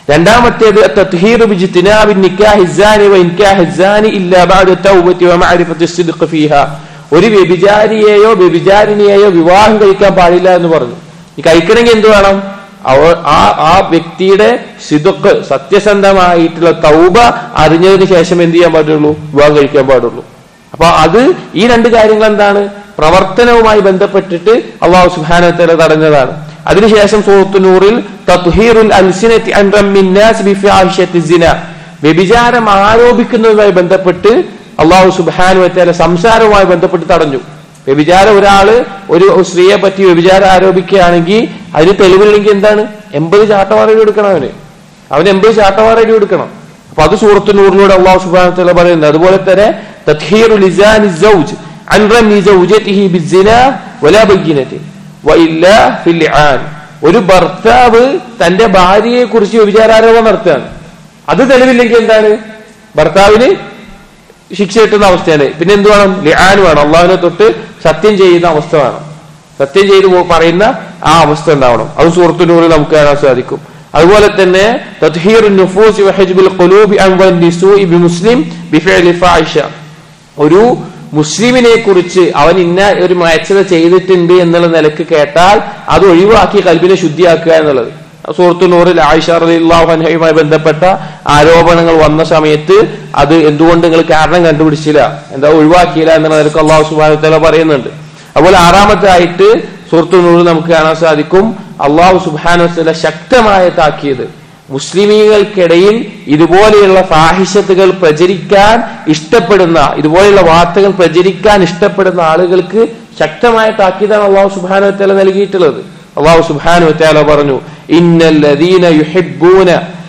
രണ്ടാമത്തേത് തത്ഹീറു ബിജ്തിനാബി നിക്കാഹി الزاني وإنكاح الزاني إلا بعد التوبة ومعرفة الصدق فيها. ഒരു വ്യഭിചാരിയെയോ വ്യഭിചാരിണിയെയോ വിവാഹം കഴിക്കാൻ പാടില്ല എന്ന് പറഞ്ഞു. ഈ കഴിക്കണമെങ്കിൽ എന്ത് വേണം? ആ വ്യക്തിയുടെ സിദ്ഖ്, സത്യസന്ധമായിട്ടുള്ള തൗബ അറിഞ്ഞതിന് ശേഷം എന്ത് ചെയ്യാൻ പാടുള്ളൂ? വിവാഹം കഴിക്കാൻ പാടുള്ളൂ. അപ്പൊ അത് ഈ രണ്ട് കാര്യങ്ങൾ എന്താണ്? പ്രവർത്തനവുമായി ബന്ധപ്പെട്ടിട്ട് അല്ലാഹു സുബ്ഹാനഹു വ തആല തടഞ്ഞതാണ്. അതിനുശേഷം സൂറത്തുൻ നൂറിൽ തത്ഹീറുൽ അൽസിനതി അൻ റമ്മിൻ നാസ് ബിഫാഹിഷത്തി സിന, വ്യഭിചാരം ആരോപിക്കുന്നതുമായി ബന്ധപ്പെട്ട് അല്ലാഹു സുബ്ഹാനഹു വ തആല സംസാരവുമായി ബന്ധപ്പെട്ട് തടഞ്ഞു. വ്യഭിചാരം ഒരാള് ഒരു സ്ത്രീയെ പറ്റി വ്യഭിചാരം ആരോപിക്കുകയാണെങ്കിൽ അതിന് തെളിവില്ലെങ്കിൽ എന്താണ്? 80 ചാട്ടവാറടി കൊടുക്കണം അവന് 80 ചാട്ടവാറടി കൊടുക്കണം. അപ്പൊ അത് സൂറത്തുൻ നൂറിലൂടെ അല്ലാഹു സുബ്ഹാനഹു വ തആല പറയുന്നത്. അതുപോലെ തന്നെ തത്ഹീറു ലിസാനി സൗജ് അൻ റമ്മി സൗജതിഹി ബിസ്സിനാ വലാ ബയ്യിനതി വഇല്ലാ ഫിൽ ആൻ. ഒരു ഭർത്താവ് തന്റെ ഭാര്യയെ കുറിച്ച് വ്യഭിചാരാരോപണം നടത്തുകയാണ്, അത് തെളിവില്ലെങ്കിൽ എന്താണ്? ഭർത്താവിന് ശിക്ഷ കിട്ടുന്ന അവസ്ഥയാണ്. പിന്നെ എന്ത് വേണം? ലിആൻ വേണം. അള്ളാഹുവിനെ തൊട്ട് സത്യം ചെയ്യുന്ന അവസ്ഥ വേണം, സത്യം ചെയ്ത് പറയുന്ന ആ അവസ്ഥ ഉണ്ടാവണം. അത് സൂറത്തുൻ നൂറിൽ നമുക്ക് കാണാൻ സാധിക്കും. അതുപോലെ തന്നെ തത്ഹീറുൻ നുഫൂസ് വഹജ്ബുൽ ഖുലൂബി അൻ വന്നി സൂഇ ബിമുസ്ലിം ബിഫഇലി ഫാഹിഷ. ഒരു മുസ്ലിമിനെ കുറിച്ച് അവൻ ഇന്ന ഒരു മയച്ചത ചെയ്തിട്ടുണ്ട് എന്നുള്ള നിലക്ക് കേട്ടാൽ അത് ഒഴിവാക്കി കൽബിനെ ശുദ്ധിയാക്കുക എന്നുള്ളത്. സൂറത്തുൻ നൂറിൽ ആയിഷ റളിയല്ലാഹു അൻഹയുമായി ബന്ധപ്പെട്ട ആരോപണങ്ങൾ വന്ന സമയത്ത് അത് എന്തുകൊണ്ട് നിങ്ങൾ കാരണം കണ്ടുപിടിച്ചില്ല, എന്താ ഒഴിവാക്കിയില്ല എന്നുള്ള നിലക്ക് അല്ലാഹു സുബ്ഹാനഹു വ തആല പറയുന്നുണ്ട്. അതുപോലെ ആറാമത്തെ ആയിട്ട് സൂറത്തുൻ നൂറിൽ നമുക്ക് കാണാൻ സാധിക്കും അല്ലാഹു സുബ്ഹാനഹു വ തആല ശക്തമായ താക്കീത്. മുസ്ലിമീങ്ങൾക്കിടയിൽ ഇതുപോലെയുള്ള ഫാഹിഷത്തുകൾ പ്രചരിക്കാൻ ഇഷ്ടപ്പെടുന്ന, ഇതുപോലെയുള്ള വാർത്തകൾ പ്രചരിക്കാൻ ഇഷ്ടപ്പെടുന്ന ആളുകൾക്ക് ശക്തമായ താക്കീതാണ് അല്ലാഹു സുബ്ഹാനഹു വ തആല നൽകിയിട്ടുള്ളത്. അല്ലാഹു സുബ്ഹാനഹു വ തആല പറഞ്ഞു, ഇന്നല്ലദീന യുഹിബ്ബൂന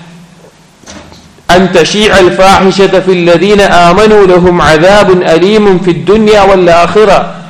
അൻ തശീഅൽ ഫാഹിഷത ഫില്ലദീന ആമനൂ ലഹും അദാബുൻ അലീമുൻ ഫിദ്ദുനിയ വൽ ആഖിറ.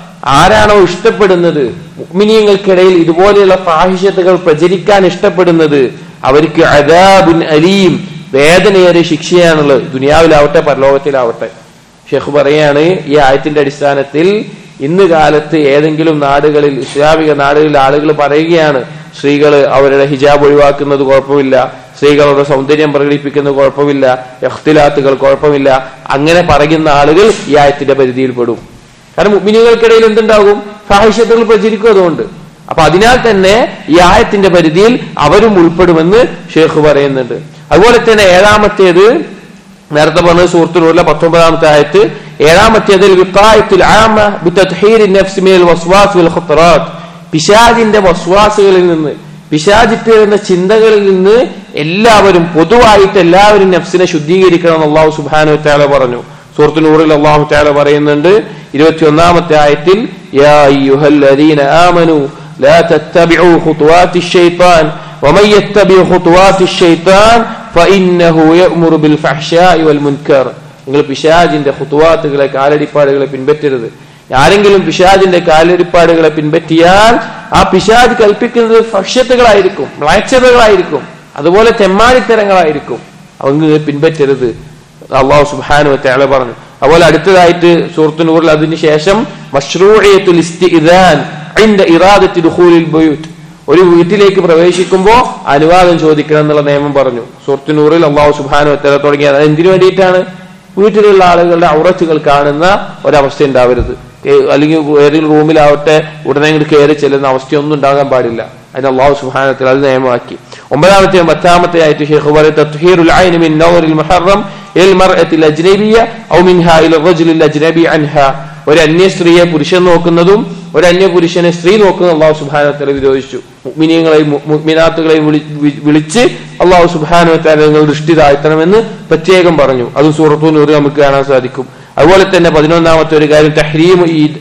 ആരാണോ ഇഷ്ടപ്പെടുന്നത്, മുഅ്മിനീങ്ങൾക്കിടയിൽ ഇതുപോലെയുള്ള ഫാഹിഷത്തുകൾ പ്രചരിക്കാൻ ഇഷ്ടപ്പെടുന്നത്, അവർക്ക് അദാബുൻ അലീം, വേദനയേറിയ ശിക്ഷയാണുള്ളത്, ദുനിയാവിലാവട്ടെ പരലോകത്തിലാവട്ടെ. ഷെയ്ഖ് പറയാണ്, ഈ ആയത്തിന്റെ അടിസ്ഥാനത്തിൽ ഇന്ന് കാലത്ത് ഏതെങ്കിലും നാടുകളിൽ, ഇസ്ലാമിക നാടുകളിൽ ആളുകൾ പറയുകയാണ് സ്ത്രീകൾ അവരുടെ ഹിജാബ് ഒഴിവാക്കുന്നത് കുഴപ്പമില്ല, സ്ത്രീകളുടെ സൗന്ദര്യം പ്രകടിപ്പിക്കുന്നത് കുഴപ്പമില്ല, ഇഖ്തിലാത്തുകൾ കുഴപ്പമില്ല, അങ്ങനെ പറയുന്ന ആളുകൾ ഈ ആയത്തിന്റെ പരിധിയിൽ പെടും. കാരണം മുഅ്മിനീങ്ങൾക്കിടയിൽ എന്തുണ്ടാകും? ഫാഹിഷത്തുകൾ പ്രചരിക്കും. അതുകൊണ്ട് അപ്പൊ അതിനാൽ തന്നെ ഈ ആയത്തിന്റെ പരിധിയിൽ അവരും ഉൾപ്പെടുമെന്ന് ഷെയ്ഖ് പറയുന്നുണ്ട്. അതുപോലെ തന്നെ ഏഴാമത്തേത് നേരത്തെ പറഞ്ഞത് സൂറത്തുൻ നൂറിലെ 19ാമത്തെ ആയത്ത്. ഏഴാമത്തേതിൽ വിഖായത്തുൽ ആമ ബിതത്ഹീരി നഫ്സ് മിനൽ വസ്വാസ് വൽ ഖുത്റാത്ത്, പിശാചിന്റെ വസ്വാസുകളിൽ നിന്ന്, പിശാചിട്ട് വരുന്ന ചിന്തകളിൽ നിന്ന് എല്ലാവരും പൊതുവായിട്ട് എല്ലാവരും നഫ്സിനെ ശുദ്ധീകരിക്കണം എന്ന് അല്ലാഹു സുബ്ഹാനഹു വ തആല പറഞ്ഞു. സൂറത്തുൻ നൂറിൽ അല്ലാഹു തആല പറയുന്നുണ്ട് 21ാമത്തെ ആയത്തിൽ, യാ അയ്യുഹല്ലദീന ആമനൂ لا تتبعوا خطوات الشيطان ومن يتبع خطوات الشيطان فإنه يأمر بالفحشاء والمنكر. നിങ്ങൾ പിശാചിന്റെ ഖുതുവാത്തുകളെ, കാലടിപ്പാടുകളെ പിൻപറ്റരുത്. ആരെങ്കിലും പിശാചിന്റെ കാലടിപ്പാടുകളെ പിൻപറ്റിയാൽ ആ പിശാച് കൽപ്പിക്കുന്നത് ഫഹ്ശത്തുകളായിരിക്കും, മ്ലേച്ഛതകളായിരിക്കും, അതുപോലെ തെമ്മാടിത്തരങ്ങളായിരിക്കും. അവങ്ങൾ പിൻപറ്റരുത് അല്ലാഹു സുബ്ഹാനഹു വ തആല പറഞ്ഞു. അതുപോലെ അടുത്തതായിട്ട് സൂറത്തുൻ നൂറിൽ അതിനുശേഷം മശ്റൂഇയത്തുൽ ഇസ്തിഇദാൻ ഇൻദ ഇറാദത്തി ദുഖൂലിൽ ബുയൂത്ത്, ഒരു വീട്ടിലേക്ക് പ്രവേശിക്കുമ്പോൾ അനുവാദം ചോദിക്കണം എന്നുള്ള നിയമം പറഞ്ഞു. സൂറത്തുൻ നൂറിൽ അല്ലാഹു സുബ്ഹാനഹു വ തആല തുടങ്ങിയത് എന്തിനു വേണ്ടിയിട്ടാണ്? വീട്ടിലുള്ള ആളുകളുടെ ഔറത്തുകൾ കാണുന്ന ഒരവസ്ഥ ഉണ്ടാവരുത്, അല്ലെങ്കിൽ ഏതെങ്കിലും റൂമിലാവട്ടെ ഉടനെ ഇങ്ങോട്ട് കയറി ചെല്ലുന്ന അവസ്ഥയൊന്നും ഉണ്ടാകാൻ പാടില്ല. അതിന് അല്ലാഹു സുബ്ഹാനഹു വ തആല അത് നിയമമാക്കി. 9ാമത്തെയും 10ാമത്തെ ആയിട്ട് ഷെയ്ഖ് പറയുന്നത് തത്ഹീറുൽ ഐനി മിൻ നൗറിൽ മുഹറം ഇൽ മർഅത്തിൽ അജ്നബിയ്യ ഔ മിൻഹാ ഇല റജുലിൽ അജ്നബി അൻഹാ. ഒരു അന്യ സ്ത്രീയെ പുരുഷൻ നോക്കുന്നതും ഒരു അന്യ പുരുഷനെ സ്ത്രീ നോക്കുന്നത് അല്ലാഹു സുബ്ഹാനഹു വ തആല വിരോധിച്ചു. മുഅ്മിനീങ്ങളെയും മുഅ്മിനാത്തുകളെയും വിളിച്ച് അല്ലാഹു സുബ്ഹാനഹു വ തആല നിങ്ങൾ ദൃഷ്ടി താഴ്ത്തണമെന്ന് പ്രത്യേകം പറഞ്ഞു. അത് സൂറത്തുൻ നൂറിൽ നമുക്ക് കാണാൻ സാധിക്കും. അതുപോലെ തന്നെ 11ാമത്തെ ഒരു കാര്യം തഹ്രീമു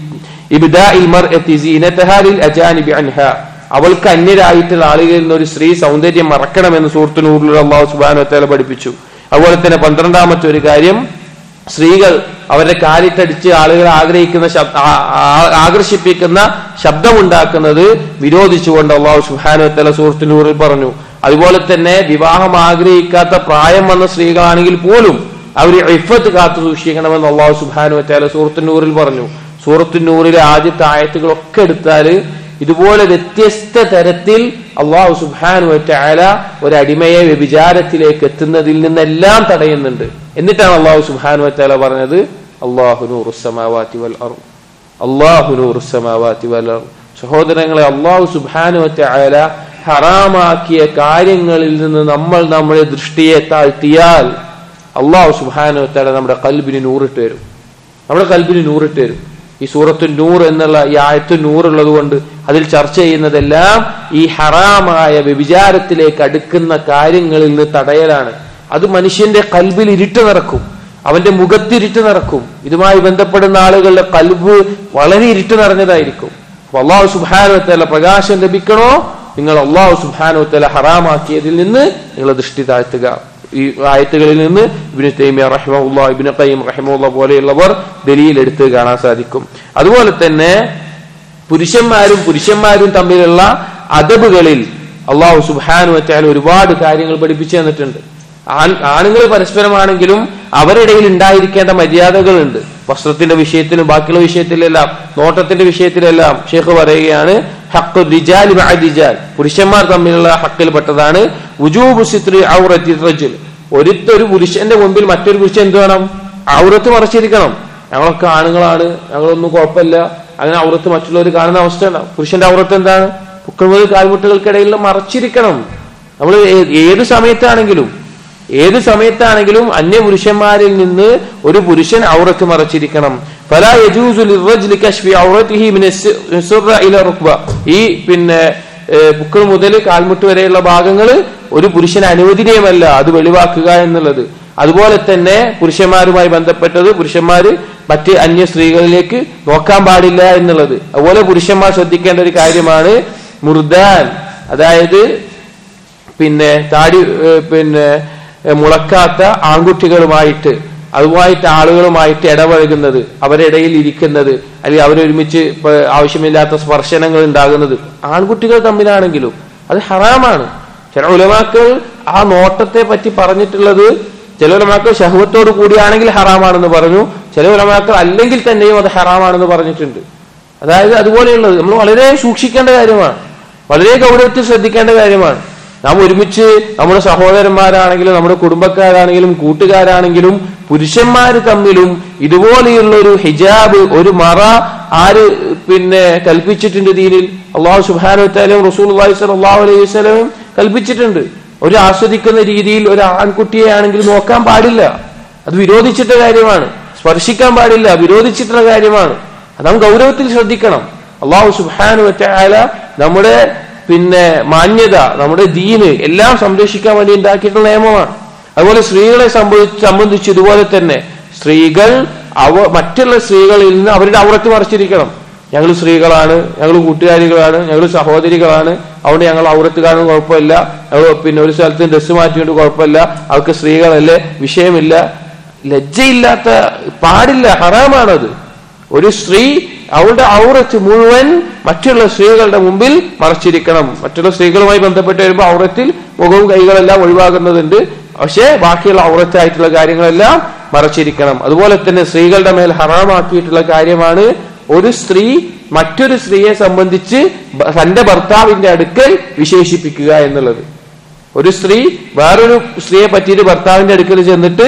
ഇബ്ദാഇൽ മർഅത്തി സീനതഹാ ലിൽ അജാനിബി അൻഹാ. അവൾക്ക് അന്യരായിട്ടുള്ള ആളുകളിൽ നിന്ന് ഒരു സ്ത്രീ സൗന്ദര്യം മറക്കണമെന്ന് സൂറത്തുൻ നൂറിൽ അല്ലാഹു സുബ്ഹാനഹു വ തആല പഠിപ്പിച്ചു. അതുപോലെ തന്നെ 12ാമത്തെ ഒരു കാര്യം, സ്ത്രീകൾ അവരുടെ കാലിട്ടടിച്ച് ആളുകളെ ആകർഷിപ്പിക്കുന്ന ശബ്ദമുണ്ടാക്കുന്നത് വിരോധിച്ചുകൊണ്ട് അല്ലാഹു സുബ്ഹാനഹു വ തആല സൂറത്തുൻ നൂറിൽ പറഞ്ഞു. അതുപോലെ തന്നെ വിവാഹം ആഗ്രഹിക്കാത്ത പ്രായം വന്ന സ്ത്രീകളാണെങ്കിൽ പോലും അവർ ഇഫ്ഫത്ത് കാത്തു സൂക്ഷിക്കണമെന്ന് അല്ലാഹു സുബ്ഹാനഹു വ തആല സൂറത്തുൻ നൂറിൽ പറഞ്ഞു. സൂറത്തുൻ നൂറിലെ ആദ്യത്തെ ആയത്തുകളൊക്കെ എടുത്താൽ ഇതുപോലെ വ്യത്യസ്ത തരത്തിൽ അള്ളാഹു സുബ്ഹാനഹു വ തആല ഒരു അടിമയെ വ്യഭിചാരത്തിലേക്ക് എത്തുന്നതിൽ നിന്നെല്ലാം തടയുന്നുണ്ട്. എന്നിട്ടാണ് അള്ളാഹു സുബ്ഹാനഹു വ തആല പറഞ്ഞത് അല്ലാഹു നൂറുസ് സമാവാതി വൽ അർദ്, അല്ലാഹു നൂറുസ് സമാവാതി വൽ അർദ്. സഹോദരങ്ങളെ, അള്ളാഹു സുബ്ഹാനഹു വ തആല ഹറാമാക്കിയ കാര്യങ്ങളിൽ നിന്ന് നമ്മുടെ ദൃഷ്ടിയെ താഴ്ത്തിയാൽ അള്ളാഹു സുബ്ഹാനഹു വ തആല നമ്മുടെ ഖൽബിന് നൂറിട്ട് വരും. നമ്മുടെ ഖൽബിന് നൂറിട്ട് വരും. ഈ സൂറത്തു നൂർ എന്നുള്ള ഈ ആയത്ത് നൂറുള്ളത് കൊണ്ട് അതിൽ ചർച്ച ചെയ്യുന്നതെല്ലാം ഈ ഹറാമായ വ്യഭിചാരത്തിലേക്ക് അടുക്കുന്ന കാര്യങ്ങളിൽ നിന്ന് തടയലാണ്. അത് മനുഷ്യന്റെ ഖൽബിൽ ഇരുട്ട് നിറക്കും, അവന്റെ മുഖത്തിരുട്ട് നിറക്കും. ഇതുമായി ബന്ധപ്പെടുന്ന ആളുകളുടെ ഖൽബ് വളരെ ഇരുട്ട് നിറഞ്ഞതായിരിക്കും. അപ്പൊ അള്ളാഹു സുബ്ഹാനഹു വ തആല പ്രകാശം ലഭിക്കണോ, നിങ്ങൾ അള്ളാഹു സുബ്ഹാനഹു വ തആല ഹറാമാക്കിയതിൽ നിന്ന് നിങ്ങൾ ദൃഷ്ടി താഴ്ത്തുക. ഈ ആയത്തുകളിൽ നിന്ന് ഇബ്നു തൈമിയ്യ റഹിമഹുല്ലാഹ്, ഇബ്നു ഖയ്യിം റഹിമഹുല്ലാഹ് പോലെയുള്ളവർ ദലീൽ എടുത്ത് കാണാൻ സാധിക്കും. അതുപോലെ തന്നെ പുരുഷന്മാരും തമ്മിലുള്ള അദബുകളിൽ അള്ളാഹു സുബ്ഹാനഹു വ തആല ഒരുപാട് കാര്യങ്ങൾ പഠിപ്പിച്ചു തന്നിട്ടുണ്ട്. ആണുങ്ങൾ പരസ്പരമാണെങ്കിലും അവരിടയിൽ ഉണ്ടായിരിക്കേണ്ട മര്യാദകളുണ്ട്. വസ്ത്രത്തിന്റെ വിഷയത്തിലും ബാക്കിയുള്ള വിഷയത്തിലെല്ലാം, നോട്ടത്തിന്റെ വിഷയത്തിലെല്ലാം ഷെയ്ഖ് പറയുകയാണ് ഹഖ്ഖു റിജാലി മഅ റിജാൽ, പുരുഷന്മാർ തമ്മിലുള്ള ഹക്കിൽപ്പെട്ടതാണ് വുജൂബു സിത്രി ഔറത്തി റജുൽ. ഒരു പുരുഷന്റെ മുമ്പിൽ മറ്റൊരു പുരുഷൻ എന്ത് വേണം? ഔറത്ത് മറച്ചിരിക്കണം. ഞങ്ങളൊക്കെ ആണുങ്ങളാണ്, ഞങ്ങളൊന്നും കുഴപ്പമില്ല, അങ്ങനെ ഔറത്ത് മറ്റുള്ളവർ കാണുന്ന അവസ്ഥ ഉണ്ടാവും. പുരുഷന്റെ ഔറത്ത് എന്താണ്? പുക്കൾ മുതൽ കാൽമുട്ടുകൾക്കിടയിൽ മറച്ചിരിക്കണം. നമ്മൾ ഏത് സമയത്താണെങ്കിലും അന്യ പുരുഷന്മാരിൽ നിന്ന് ഒരു പുരുഷൻ ഔറത്ത് മറച്ചിരിക്കണം. ഫലാ യജൂസു ലിർറജ്ലി കശ്ഫി ഔറതിഹി മിൻ അസ്സുറ ഇല റുക്ബ. ഈ പുക്കൾ മുതൽ കാൽമുട്ട് വരെയുള്ള ഭാഗങ്ങൾ ഒരു പുരുഷന് അനുവദനീയമല്ല, അത് വെളിവാക്കുക എന്നുള്ളത്. അതുപോലെ തന്നെ പുരുഷന്മാരുമായി ബന്ധപ്പെട്ടത് പുരുഷന്മാര് മറ്റ് അന്യ സ്ത്രീകളിലേക്ക് നോക്കാൻ പാടില്ല എന്നുള്ളത്. അതുപോലെ പുരുഷന്മാർ ശ്രദ്ധിക്കേണ്ട ഒരു കാര്യമാണ് മുർദാൻ, അതായത് താടി മുളക്കാത്ത ആൺകുട്ടികളുമായിട്ട് അതുമായിട്ട് ആളുകളുമായിട്ട് ഇടപഴകുന്നത്, അവരിടയിൽ ഇരിക്കുന്നത്, അല്ലെങ്കിൽ അവരൊരുമിച്ച് ആവശ്യമില്ലാത്ത സ്പർശനങ്ങൾ ഉണ്ടാകുന്നത് ആൺകുട്ടികൾ തമ്മിലാണെങ്കിലും അത് ഹറാമാണ്. ചില ഉലമാക്കൾ ആ നോട്ടത്തെ പറ്റി പറഞ്ഞിട്ടുള്ളത്, ചില ഉലമാക്കൾ ശഹ്വത്തോട് കൂടിയാണെങ്കിൽ ഹറാമാണെന്ന് പറഞ്ഞു, ചില ഉലമാക്കൾ അല്ലെങ്കിൽ തന്നെയും അത് ഹറാമാണെന്ന് പറഞ്ഞിട്ടുണ്ട്. അതായത് അതുപോലെയുള്ളത് നമ്മൾ വളരെ സൂക്ഷിക്കേണ്ട കാര്യമാണ്, വളരെ ഗൗരവത്തിൽ ശ്രദ്ധിക്കേണ്ട കാര്യമാണ്. നാം ഒരുമിച്ച് നമ്മുടെ സഹോദരന്മാരാണെങ്കിലും നമ്മുടെ കുടുംബക്കാരാണെങ്കിലും കൂട്ടുകാരാണെങ്കിലും പുരുഷന്മാര് തമ്മിലും ഇതുപോലെയുള്ള ഒരു ഹിജാബ്, ഒരു മറ ആര് കൽപ്പിച്ചിട്ടുണ്ട് ദീനിൽ? അല്ലാഹു സുബ്ഹാനഹു വ തആലയും റസൂലുള്ളാഹി സ്വല്ലല്ലാഹു അലൈഹി വസല്ലം കൽപ്പിച്ചിട്ടുണ്ട്. ഒരു ആസ്വദിക്കുന്ന രീതിയിൽ ഒരു ആൺകുട്ടിയെ ആണെങ്കിൽ നോക്കാൻ പാടില്ല, അത് വിരോധിച്ചിട്ട കാര്യമാണ്. സ്പർശിക്കാൻ പാടില്ല, വിരോധിച്ചിട്ടുള്ള കാര്യമാണ്. അത് നാം ഗൗരവത്തിൽ ശ്രദ്ധിക്കണം. അല്ലാഹു സുബ്ഹാനഹു വ തആല നമ്മുടെ മാന്യത, നമ്മുടെ ദീന് എല്ലാം സംരക്ഷിക്കാൻ വേണ്ടി ഉണ്ടാക്കിയിട്ടുള്ള നിയമമാണ്. അതുപോലെ സ്ത്രീകളെ സംബന്ധിച്ച് ഇതുപോലെ തന്നെ സ്ത്രീകൾ മറ്റുള്ള സ്ത്രീകളിൽ നിന്ന് അവരുടെ ഔറത്ത് മറച്ചിരിക്കണം. ഞങ്ങൾ സ്ത്രീകളാണ്, ഞങ്ങൾ കൂട്ടുകാരികളാണ്, ഞങ്ങൾ സഹോദരികളാണ്, അതുകൊണ്ട് ഞങ്ങൾ ഔറത്ത് കാണുന്നത് കുഴപ്പമില്ല, ഒരു സ്ഥലത്ത് ഡ്രസ്സ് മാറ്റിക്കൊണ്ട് കുഴപ്പമില്ല, അവർക്ക് സ്ത്രീകളല്ലേ, വിഷയമില്ല. ലജ്ജയില്ലാത്ത, പാടില്ല, ഹറാമാണത്. ഒരു സ്ത്രീ അവളുടെ ഔറത്ത് മുഴുവൻ മറ്റുള്ള സ്ത്രീകളുടെ മുമ്പിൽ മറച്ചിരിക്കണം. മറ്റുള്ള സ്ത്രീകളുമായി ബന്ധപ്പെട്ട് വരുമ്പോൾ ഔറത്തിൽ മുഖവും കൈകളെല്ലാം ഒഴിവാകുന്നതുണ്ട്, പക്ഷേ ബാക്കിയുള്ള ഔറത്തായിട്ടുള്ള കാര്യങ്ങളെല്ലാം മറച്ചിരിക്കണം. അതുപോലെ തന്നെ സ്ത്രീകളുടെ മേൽ ഹറാമാക്കിയിട്ടുള്ള കാര്യമാണ് ഒരു സ്ത്രീ മറ്റൊരു സ്ത്രീയെ സംബന്ധിച്ച് തന്റെ ഭർത്താവിന്റെ അടുക്കൽ വിശേഷിപ്പിക്കുക എന്നുള്ളത്. ഒരു സ്ത്രീ വേറൊരു സ്ത്രീയെ പറ്റിയിട്ട് ഭർത്താവിന്റെ അടുക്കൽ ചെന്നിട്ട്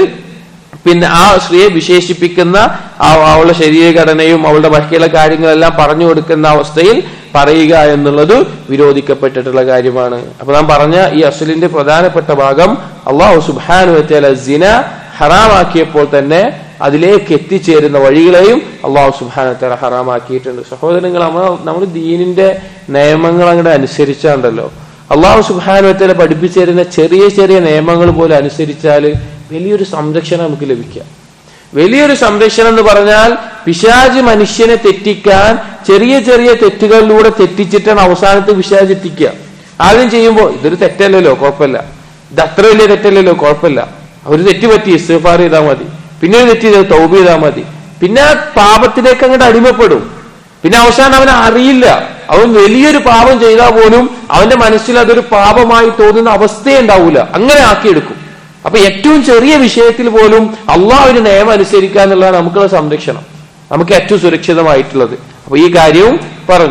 ആ സ്ത്രീയെ വിശേഷിപ്പിക്കുന്ന അവളുടെ ശരീരഘടനയും അവളുടെ ബാക്കിയുള്ള കാര്യങ്ങളെല്ലാം പറഞ്ഞു കൊടുക്കുന്ന അവസ്ഥയിൽ പറയുക എന്നുള്ളത് വിരോധിക്കപ്പെട്ടിട്ടുള്ള കാര്യമാണ്. അപ്പൊ നാം പറഞ്ഞ ഈ അസ്ലിന്റെ പ്രധാനപ്പെട്ട ഭാഗം അല്ലാഹു സുബ്ഹാനഹു വ തആല സിന ഹറാമാക്കിയപ്പോൾ തന്നെ അതിലേക്ക് എത്തിച്ചേരുന്ന വഴികളെയും അല്ലാഹു സുബ്ഹാനഹു വ തആല ഹറാമാക്കിയിട്ടുണ്ട്. സഹോദരങ്ങൾ, നമ്മൾ ദീനിന്റെ നിയമങ്ങൾ അങ്ങോട്ട് അനുസരിച്ചാണ്ടല്ലോ, അല്ലാഹു സുബ്ഹാനഹു വ തആല പഠിപ്പിച്ചു തരുന്ന ചെറിയ ചെറിയ നിയമങ്ങൾ പോലും അനുസരിച്ചാൽ വലിയൊരു സംരക്ഷണം നമുക്ക് ലഭിക്കാം. വലിയൊരു സംരക്ഷണം എന്ന് പറഞ്ഞാൽ പിശാച് മനുഷ്യനെ തെറ്റിക്കാൻ ചെറിയ ചെറിയ തെറ്റുകളിലൂടെ തെറ്റിച്ചിട്ടാണ് അവസാനത്തെ പിശാച് എത്തിക്കുക. ആദ്യം ചെയ്യുമ്പോൾ ഇതൊരു തെറ്റല്ലല്ലോ, കുഴപ്പമില്ല, ഇത് അത്ര വലിയ തെറ്റല്ലല്ലോ, കുഴപ്പമില്ല, ഒരു തെറ്റ് പറ്റി ഇസ്തിഗ്ഫാർ ചെയ്താൽ മതി, പിന്നെ ഒരു തെറ്റ് ചെയ്ത് തൗബ ചെയ്താൽ മതി, പിന്നെ പാപത്തിലേക്ക് അങ്ങോട്ട് അടിമപ്പെടും. പിന്നെ അവസാനം അവൻ അറിയില്ല, അവൻ വലിയൊരു പാപം ചെയ്താൽ പോലും അവന്റെ മനസ്സിൽ അതൊരു പാപമായി തോന്നുന്ന അവസ്ഥയെ ഉണ്ടാവൂല, അങ്ങനെ ആക്കിയെടുക്കും. അപ്പൊ ഏറ്റവും ചെറിയ വിഷയത്തിൽ പോലും അള്ളാഹുവിന്റെ നിയമം അനുസരിക്കുക എന്നുള്ളതാണ് നമുക്കുള്ള സംരക്ഷണം, നമുക്ക് ഏറ്റവും സുരക്ഷിതമായിട്ടുള്ളത്. അപ്പൊ ഈ കാര്യവും പറഞ്ഞു.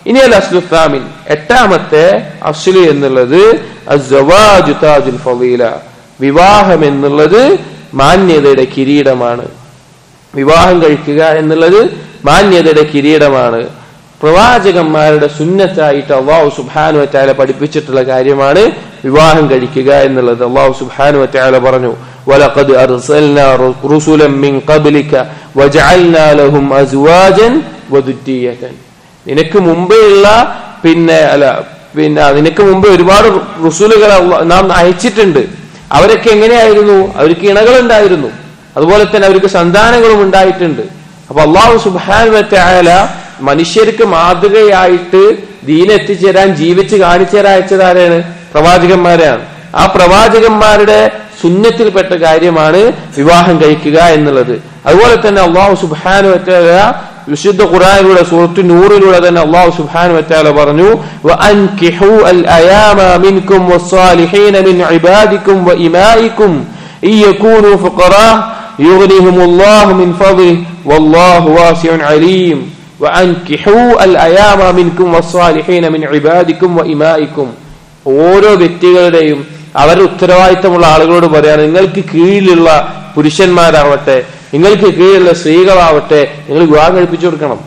ഇനി അൽ അസ്ലു സാമിൻ, എട്ടാമത്തെ അസ്ലു എന്നുള്ളത് അസ്സവാജു താജുൽ ഫളീല, വിവാഹം എന്നുള്ളത് മാന്യതയുടെ കിരീടമാണ്. വിവാഹം കഴിക്കുക എന്നുള്ളത് മാന്യതയുടെ കിരീടമാണ്. പ്രവാചകന്മാരുടെ സുന്നത്തായിട്ട് അല്ലാഹു സുബ്ഹാനഹു വ തആല പഠിപ്പിച്ചിട്ടുള്ള കാര്യമാണ് വിവാഹം കഴിക്കുക എന്നുള്ളത്. അല്ലാഹു സുബ്ഹാനഹു വ തആല പറഞ്ഞു, വലഖദ് അർസൽനാ റുസുലൻ മിൻ ഖബ്ലിക വജഅൽനാ ലഹും അസ്വാജൻ വദുരിയതൻ. നിനക്ക് മുമ്പേയുള്ള നിനക്ക് മുമ്പ് ഒരുപാട് റസൂലുകളെ നാം അയച്ചിട്ടുണ്ട്. അവരൊക്കെ എങ്ങനെയായിരുന്നു? അവർക്ക് ഇണകളുണ്ടായിരുന്നു, അതുപോലെ തന്നെ അവർക്ക് സന്താനങ്ങളും ഉണ്ടായിട്ടുണ്ട്. അപ്പൊ അല്ലാഹു സുബ്ഹാനഹു വ തആല മനുഷ്യർക്ക് മാതൃകയായിട്ട് ദീൻ എത്തിച്ചേരാൻ ജീവിച്ച് കാണിച്ചു തരാൻ അയച്ചതാരാണ്? പ്രവാചകന്മാരാണ്. ആ പ്രവാചകന്മാരുടെ സുന്നത്തിൽപ്പെട്ട കാര്യമാണ് വിവാഹം കഴിക്കുക എന്നുള്ളത്. അതുപോലെ തന്നെ അല്ലാഹു സുബ്ഹാനഹു വ തആല വിശുദ്ധ ഖുർആനിലൂടെ സൂറത്ത് നൂറിലൂടെ തന്നെ അല്ലാഹു സുബ്ഹാനഹു വ തആല പറഞ്ഞു, വഅൻകിഹു അൽ അയാമ മിൻകും വസ്സാലിഹീന മിൻ ഇബാദികും വഇമാഇകും ഇയകൂനു ഫുഖറാ യുഗ്നിഹിമുല്ലാഹു മിൻ ഫദ്ലിഹി വല്ലാഹു വാസിഉൻ അലീം. വഅൻകിഹു അൽ അയാമ മിൻകും വസ്സാലിഹീന മിൻ ഇബാദികും വഇമാഇകും. ഓരോ വ്യക്തികളുടെയും അവരുടെ ഉത്തരവാദിത്തമുള്ള ആളുകളോട് പറയാണ്, നിങ്ങൾക്ക് കീഴിലുള്ള പുരുഷന്മാരാവട്ടെ, നിങ്ങൾക്ക് കീഴിലുള്ള സ്ത്രീകളാവട്ടെ, നിങ്ങൾ വിവാഹം കഴിപ്പിച്ചു കൊടുക്കണം.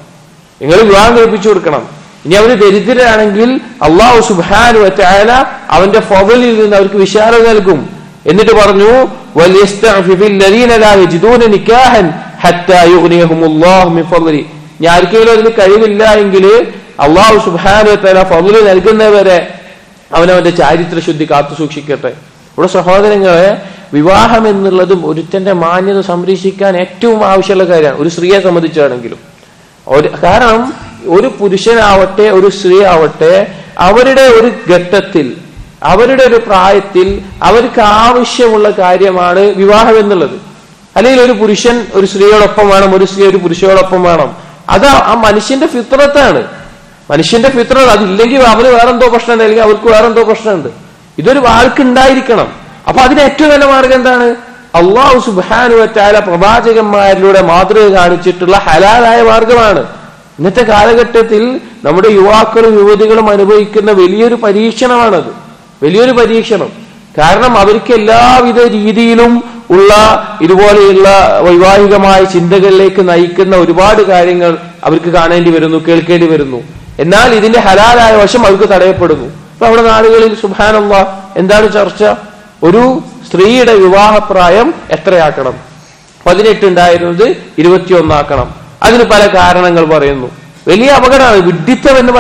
ഇനി അവര് ദരിദ്രരാണെങ്കിൽ അല്ലാഹു സുബ്ഹാനഹു വ തആല അവന്റെ ഫളലിൽ നിന്ന് അവർക്ക് വിശാലത നൽകും. എന്നിട്ട് പറഞ്ഞു, വൽയസ്തഅഫിഫിൽ ലദീന ലാ യജിദൂന നികാഹൻ ഹത്താ യുഗ്നിയഹുമുല്ലാഹു മിൻ ഫളലി. ഞാൻ ആർക്കെങ്കിലും അതിന് കഴിവില്ല എങ്കിൽ അല്ലാഹു സുബ്ഹാനഹു വ തആല ഫളല് നൽകുന്നവരെ അവനവന്റെ ചാരിത്ര ശുദ്ധി കാത്തു സൂക്ഷിക്കട്ടെ. ഇവിടെ സഹോദരങ്ങളെ, വിവാഹം എന്നുള്ളതും ഒരുത്തന്റെ മാന്യത സംരക്ഷിക്കാൻ ഏറ്റവും ആവശ്യമുള്ള കാര്യമാണ്, ഒരു സ്ത്രീയെ സംബന്ധിച്ചാണെങ്കിലും. കാരണം ഒരു പുരുഷനാവട്ടെ ഒരു സ്ത്രീ ആവട്ടെ, അവരുടെ ഒരു ഘട്ടത്തിൽ, അവരുടെ ഒരു പ്രായത്തിൽ അവർക്ക് ആവശ്യമുള്ള കാര്യമാണ് വിവാഹം എന്നുള്ളത്. അല്ലെങ്കിൽ ഒരു പുരുഷൻ ഒരു സ്ത്രീയോടൊപ്പം വേണം, ഒരു സ്ത്രീ ഒരു പുരുഷനോടൊപ്പം വേണം. അത് ആ മനുഷ്യന്റെ ഫിത്രത്താണ്. അതില്ലെങ്കിൽ അവന് വേറെന്തോ പ്രശ്നമുണ്ട്, അല്ലെങ്കിൽ അവർക്ക് വേറെന്തോ പ്രശ്നമുണ്ട്. ഇതൊരു ആൾക്ക് ഉണ്ടായിരിക്കണം. അപ്പൊ അതിന് ഏറ്റവും നല്ല മാർഗം എന്താണ്? അല്ലാഹു സുബ്ഹാനഹു വ തആല പ്രവാചകന്മാരിലൂടെ മാതൃക കാണിച്ചിട്ടുള്ള ഹലാലായ മാർഗമാണ്. ഇന്നത്തെ കാലഘട്ടത്തിൽ നമ്മുടെ യുവാക്കളും യുവതികളും അനുഭവിക്കുന്ന വലിയൊരു പരീക്ഷണമാണത്, വലിയൊരു പരീക്ഷണം. കാരണം അവർക്ക് എല്ലാവിധ രീതിയിലും ഉള്ള ഇതുപോലെയുള്ള വൈവാഹികമായ ചിന്തകളിലേക്ക് നയിക്കുന്ന ഒരുപാട് കാര്യങ്ങൾ അവർക്ക് കാണേണ്ടി വരുന്നു, കേൾക്കേണ്ടി വരുന്നു. എന്നാൽ ഇതിന്റെ ഹലാലായ വശം അവർക്ക് തടയപ്പെടുന്നു. അപ്പൊ നമ്മുടെ നാടുകളിൽ സുബ്ഹാനല്ലാഹ് എന്താണ് ചർച്ച? ഒരു സ്ത്രീയുടെ വിവാഹപ്രായം എത്രയാക്കണം? 18 ഉണ്ടായിരുന്നത് 21 ആക്കണം. അതിന് പല കാരണങ്ങൾ പറയുന്നു. വലിയ അപകടമാണ്, വിഡ്ഢിത്തം എന്ന്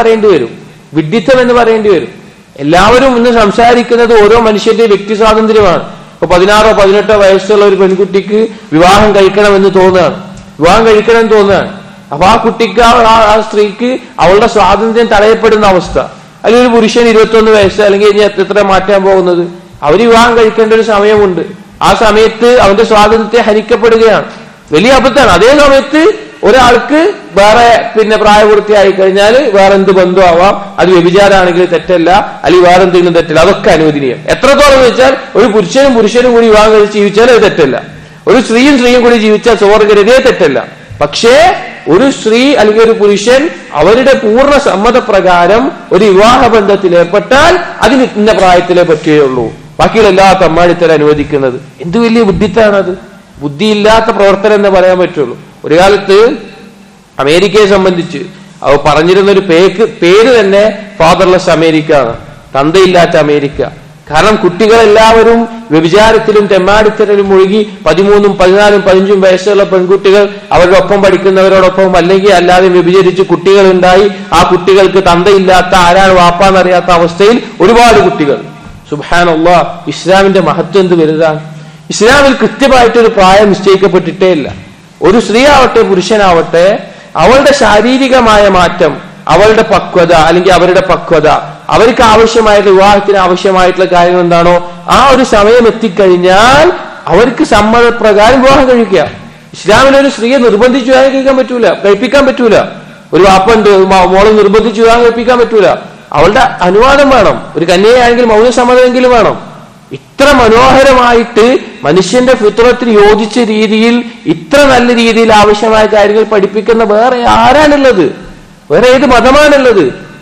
പറയേണ്ടി വരും. എല്ലാവരും ഇന്ന് സംസാരിക്കുന്നത് ഓരോ മനുഷ്യന്റെ വ്യക്തി സ്വാതന്ത്ര്യമാണ്. ഇപ്പൊ 16 18 വയസ്സുള്ള ഒരു പെൺകുട്ടിക്ക് വിവാഹം കഴിക്കണമെന്ന് തോന്നുകയാണ്. അപ്പൊ ആ കുട്ടിക്ക് ആ സ്ത്രീക്ക് അവളുടെ സ്വാതന്ത്ര്യം തടയപ്പെടുന്ന അവസ്ഥ. അല്ലെങ്കിൽ ഒരു പുരുഷൻ 21 വയസ്സ്, അല്ലെങ്കിൽ ഇനി എത്ര മാറ്റാൻ പോകുന്നത്, അവര് വിവാഹം കഴിക്കേണ്ട ഒരു സമയമുണ്ട്. ആ സമയത്ത് അവന്റെ സ്വാതന്ത്ര്യം ഹനിക്കപ്പെടുകയാണ്. വലിയ അബദ്ധമാണ്. അതേ സമയത്ത് ഒരാൾക്ക് വേറെ പ്രായപൂർത്തിയായി കഴിഞ്ഞാൽ വേറെ എന്ത് ബന്ധമാവാം, അത് വ്യഭിചാരമാണെങ്കിൽ തെറ്റല്ല, അല്ലെങ്കിൽ വേറെ എന്തെങ്കിലും തെറ്റല്ല, അതൊക്കെ അനുവദനീയം. എത്രത്തോളം വെച്ചാൽ ഒരു പുരുഷനും കൂടി വിവാഹം കഴിച്ച് ജീവിച്ചാൽ അത് തെറ്റല്ല, ഒരു സ്ത്രീയും കൂടി ജീവിച്ചാൽ സ്വർഗ്ഗരതിയെ തെറ്റല്ല. പക്ഷേ ഒരു സ്ത്രീ അല്ലെങ്കിൽ ഒരു പുരുഷൻ അവരുടെ പൂർണ്ണ സമ്മതപ്രകാരം ഒരു വിവാഹ ബന്ധത്തിൽ ഏർപ്പെട്ടാൽ അതിന് ഇന്ന പ്രായത്തിലേ പറ്റുകയുള്ളൂ. ബാക്കിയുള്ള എല്ലാ തമ്മാടിത്തരം അനുവദിക്കുന്നത് എന്ത് വലിയ ബുദ്ധിത്താണത്. ബുദ്ധിയില്ലാത്ത പ്രവർത്തനം എന്ന് പറയാൻ പറ്റുള്ളൂ. ഒരു കാലത്ത് അമേരിക്കയെ സംബന്ധിച്ച് അവർ പറഞ്ഞിരുന്ന ഒരു പേര് തന്നെ ഫാദർലെസ് അമേരിക്ക ആണ്, തന്തയില്ലാത്ത അമേരിക്ക. കാരണം കുട്ടികളെല്ലാവരും വ്യഭിചാരത്തിലും തെമ്മാടിത്തരത്തിലും മുഴുകി 13, 14, 15 വയസ്സുള്ള പെൺകുട്ടികൾ അവരുടെ ഒപ്പം പഠിക്കുന്നവരോടൊപ്പം അല്ലെങ്കിൽ അല്ലാതെ വ്യഭിചരിച്ച് കുട്ടികളുണ്ടായി. ആ കുട്ടികൾക്ക് തന്തയില്ലാത്ത, ആരാണ് വാപ്പാന്നറിയാത്ത അവസ്ഥയിൽ ഒരുപാട് കുട്ടികൾ. സുബ്ഹാനല്ലാഹ്, ഇസ്ലാമിന്റെ മഹത്വം എന്ത് വലുതാണ്. ഇസ്ലാമിൽ കൃത്യമായിട്ടൊരു പ്രായം നിശ്ചയിക്കപ്പെട്ടിട്ടേ ഇല്ല. ഒരു സ്ത്രീ ആവട്ടെ പുരുഷനാവട്ടെ, അവളുടെ ശാരീരികമായ മാറ്റം, അവളുടെ പക്വത അല്ലെങ്കിൽ അവരുടെ പക്വത, അവർക്ക് ആവശ്യമായിട്ടുള്ള വിവാഹത്തിന് ആവശ്യമായിട്ടുള്ള കാര്യങ്ങൾ എന്താണോ ആ ഒരു സമയം എത്തിക്കഴിഞ്ഞാൽ അവർക്ക് സമ്മതപ്രകാരം വിവാഹം കഴിക്കുക. ഇസ്ലാമിലൊരു സ്ത്രീയെ നിർബന്ധിച്ച് വിവാഹം കഴിപ്പിക്കാൻ പറ്റൂല. ഒരു വാപ്പുണ്ട്, മോളെ നിർബന്ധിച്ച് വിവാഹം കഴിപ്പിക്കാൻ പറ്റൂല. അവളുടെ അനുവാദം വേണം. ഒരു കന്യകയാണെങ്കിൽ മൗനസമ്മതമെങ്കിലും വേണം. ഇത്ര മനോഹരമായിട്ട് മനുഷ്യന്റെ ഫിത്രത്തിന് യോജിച്ച രീതിയിൽ ഇത്ര നല്ല രീതിയിൽ ആവശ്യമായ കാര്യങ്ങൾ പഠിപ്പിക്കുന്ന വേറെ ആരാണുള്ളത്? വേറെ ഏത് മതമാണുള്ളത്?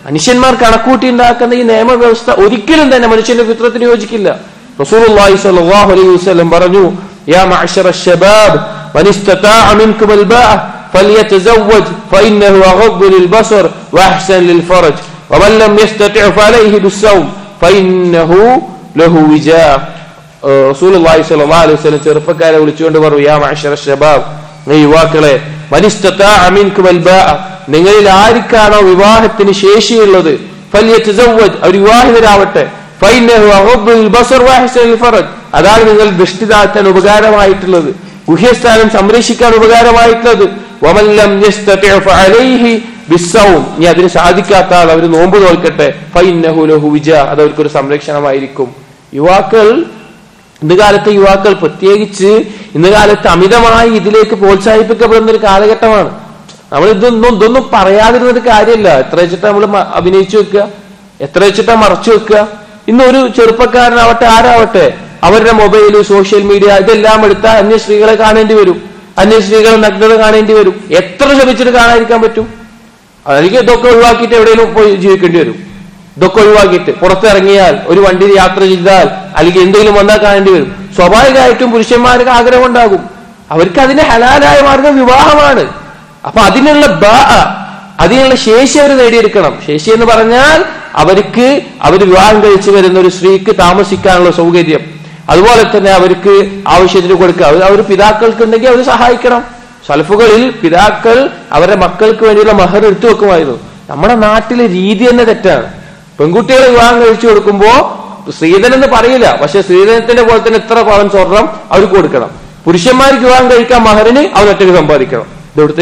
മനുഷ്യന്മാർ കണക്കൂട്ടി ഉണ്ടാക്കുന്ന ഈ നിയമവ്യവസ്ഥ ഒരിക്കലും തന്നെ മനുഷ്യന്റെ ഫിത്രത്തിന് യോജിക്കില്ല. റസൂലുള്ളാഹി സ്വല്ലല്ലാഹു അലൈഹി വസല്ലം പറഞ്ഞു, യാ മഅ്ശറ ശബാബ് മൻ ഇസ്തതാഅ മിൻകും അൽബാഅ ഫൽയതസവ്വജ് ഫഇന്നഹു അഗദ്ദു ലിൽബസർ വഅഹ്സൻ ലിൽഫറജ് വമൻ ലം യസ്തതിഅ ഫഅലൈഹി ബിസ്സൗം ഫഇന്നഹു ലഹു വിജാ. റസൂലുള്ളാഹി സ്വല്ലല്ലാഹു അലൈഹി വസല്ലം ചെറുപ്പക്കാരെ വിളിച്ചുകൊണ്ട് പറഞ്ഞു, യാ മഅ്ശറ ശബാബ്, യുവാക്കളെ, മൻ ഇസ്തതാഅ മിൻകും അൽബാഅ, നിങ്ങളിൽ ആർക്കാണോ വിവാഹത്തിന് ശേഷിയുള്ളത്, ഫൽയതസവ്വജ്, അവർ വിവാഹിതരാവട്ടെ, ഫഇന്നഹു അഗദ്ദു ലിൽബസർ വഅഹ്സൻ ലിൽഫറജ്, അതാണ് നിങ്ങൾ ദൃഷ്ടി താഴ്ത്താൻ ഉപകാരമായിട്ടുള്ളത്, ഗുഹ്യസ്ഥാനം സംരക്ഷിക്കാൻ ഉപകാരമായിട്ടുള്ളത്. വമൻ ലം യസ്തതിഅ ഫഅലൈഹി ബിസ്സൗം, ഇനി അതിന് സാധിക്കാത്ത ആൾ അവർ നോമ്പ് നോൽക്കട്ടെ, ഫഇന്നഹു ലഹു വിജാ, അത് അവർക്കൊരു സംരക്ഷണമായിരിക്കും. യുവാക്കൾ, ഇന്ന് കാലത്തെ യുവാക്കൾ പ്രത്യേകിച്ച് ഇന്ന് കാലത്ത് അമിതമായി ഇതിലേക്ക് പ്രോത്സാഹിപ്പിക്കപ്പെടുന്ന ഒരു കാലഘട്ടമാണ്. നമ്മൾ ഇതൊന്നും പറയാതിരുന്നൊരു കാര്യമല്ല. എത്ര വെച്ചിട്ടാ നമ്മൾ അഭിനയിച്ചു വെക്കുക, എത്ര വെച്ചിട്ടാ മറച്ചു വെക്കുക. ഇന്നൊരു ചെറുപ്പക്കാരനാവട്ടെ ആരാവട്ടെ, അവരുടെ മൊബൈല്, സോഷ്യൽ മീഡിയ ഇതെല്ലാം എടുത്താൽ അന്യ സ്ത്രീകളെ കാണേണ്ടി വരും, അന്യ സ്ത്രീകളെ നഗ്നത കാണേണ്ടി വരും. എത്ര ശ്രമിച്ചിട്ട് കാണാതിരിക്കാൻ പറ്റും? അതെനിക്ക് ഇതൊക്കെ ഒഴിവാക്കിയിട്ട് എവിടെയെങ്കിലും പോയി ജീവിക്കേണ്ടി വരും. ഇതൊക്കെ ഒഴിവാക്കിയിട്ട് പുറത്തിറങ്ങിയാൽ, ഒരു വണ്ടിയിൽ യാത്ര ചെയ്താൽ, അല്ലെങ്കിൽ എന്തെങ്കിലും വന്നാൽ കാണേണ്ടി വരും. സ്വാഭാവികമായിട്ടും പുരുഷന്മാർക്ക് ആഗ്രഹം ഉണ്ടാകും. അവർക്ക് അതിന്റെ ഹലാലായ മാർഗം വിവാഹമാണ്. അപ്പൊ അതിനുള്ള ശേഷി അവർ നേടിയെടുക്കണം. ശേഷി എന്ന് പറഞ്ഞാൽ അവർ വിവാഹം കഴിച്ചു വരുന്ന ഒരു സ്ത്രീക്ക് താമസിക്കാനുള്ള സൗകര്യം, അതുപോലെ തന്നെ അവർക്ക് ആവശ്യത്തിന് കൊടുക്കുക. അവർ പിതാക്കൾക്കുണ്ടെങ്കിൽ അവർ സഹായിക്കണം. സലഫുകളിൽ പിതാക്കൾ അവരുടെ മക്കൾക്ക് വേണ്ടിയുള്ള മഹർ എടുത്തു വെക്കുമായിരുന്നു. നമ്മുടെ നാട്ടിലെ രീതി തന്നെ തെറ്റാണ്. പെൺകുട്ടികളെ വിവാഹം കഴിച്ചു കൊടുക്കുമ്പോ സ്ത്രീധനം എന്ന് പറയില്ല, പക്ഷെ സ്ത്രീധനത്തിന്റെ പോലെ തന്നെ എത്ര പവൻ സ്വർണം അവർക്ക് കൊടുക്കണം. പുരുഷന്മാർക്ക് വിവാഹം കഴിക്കാൻ മഹറിന് അവർ ഒറ്റയ്ക്ക് സമ്പാദിക്കണം. ഇതെവിടുത്തെ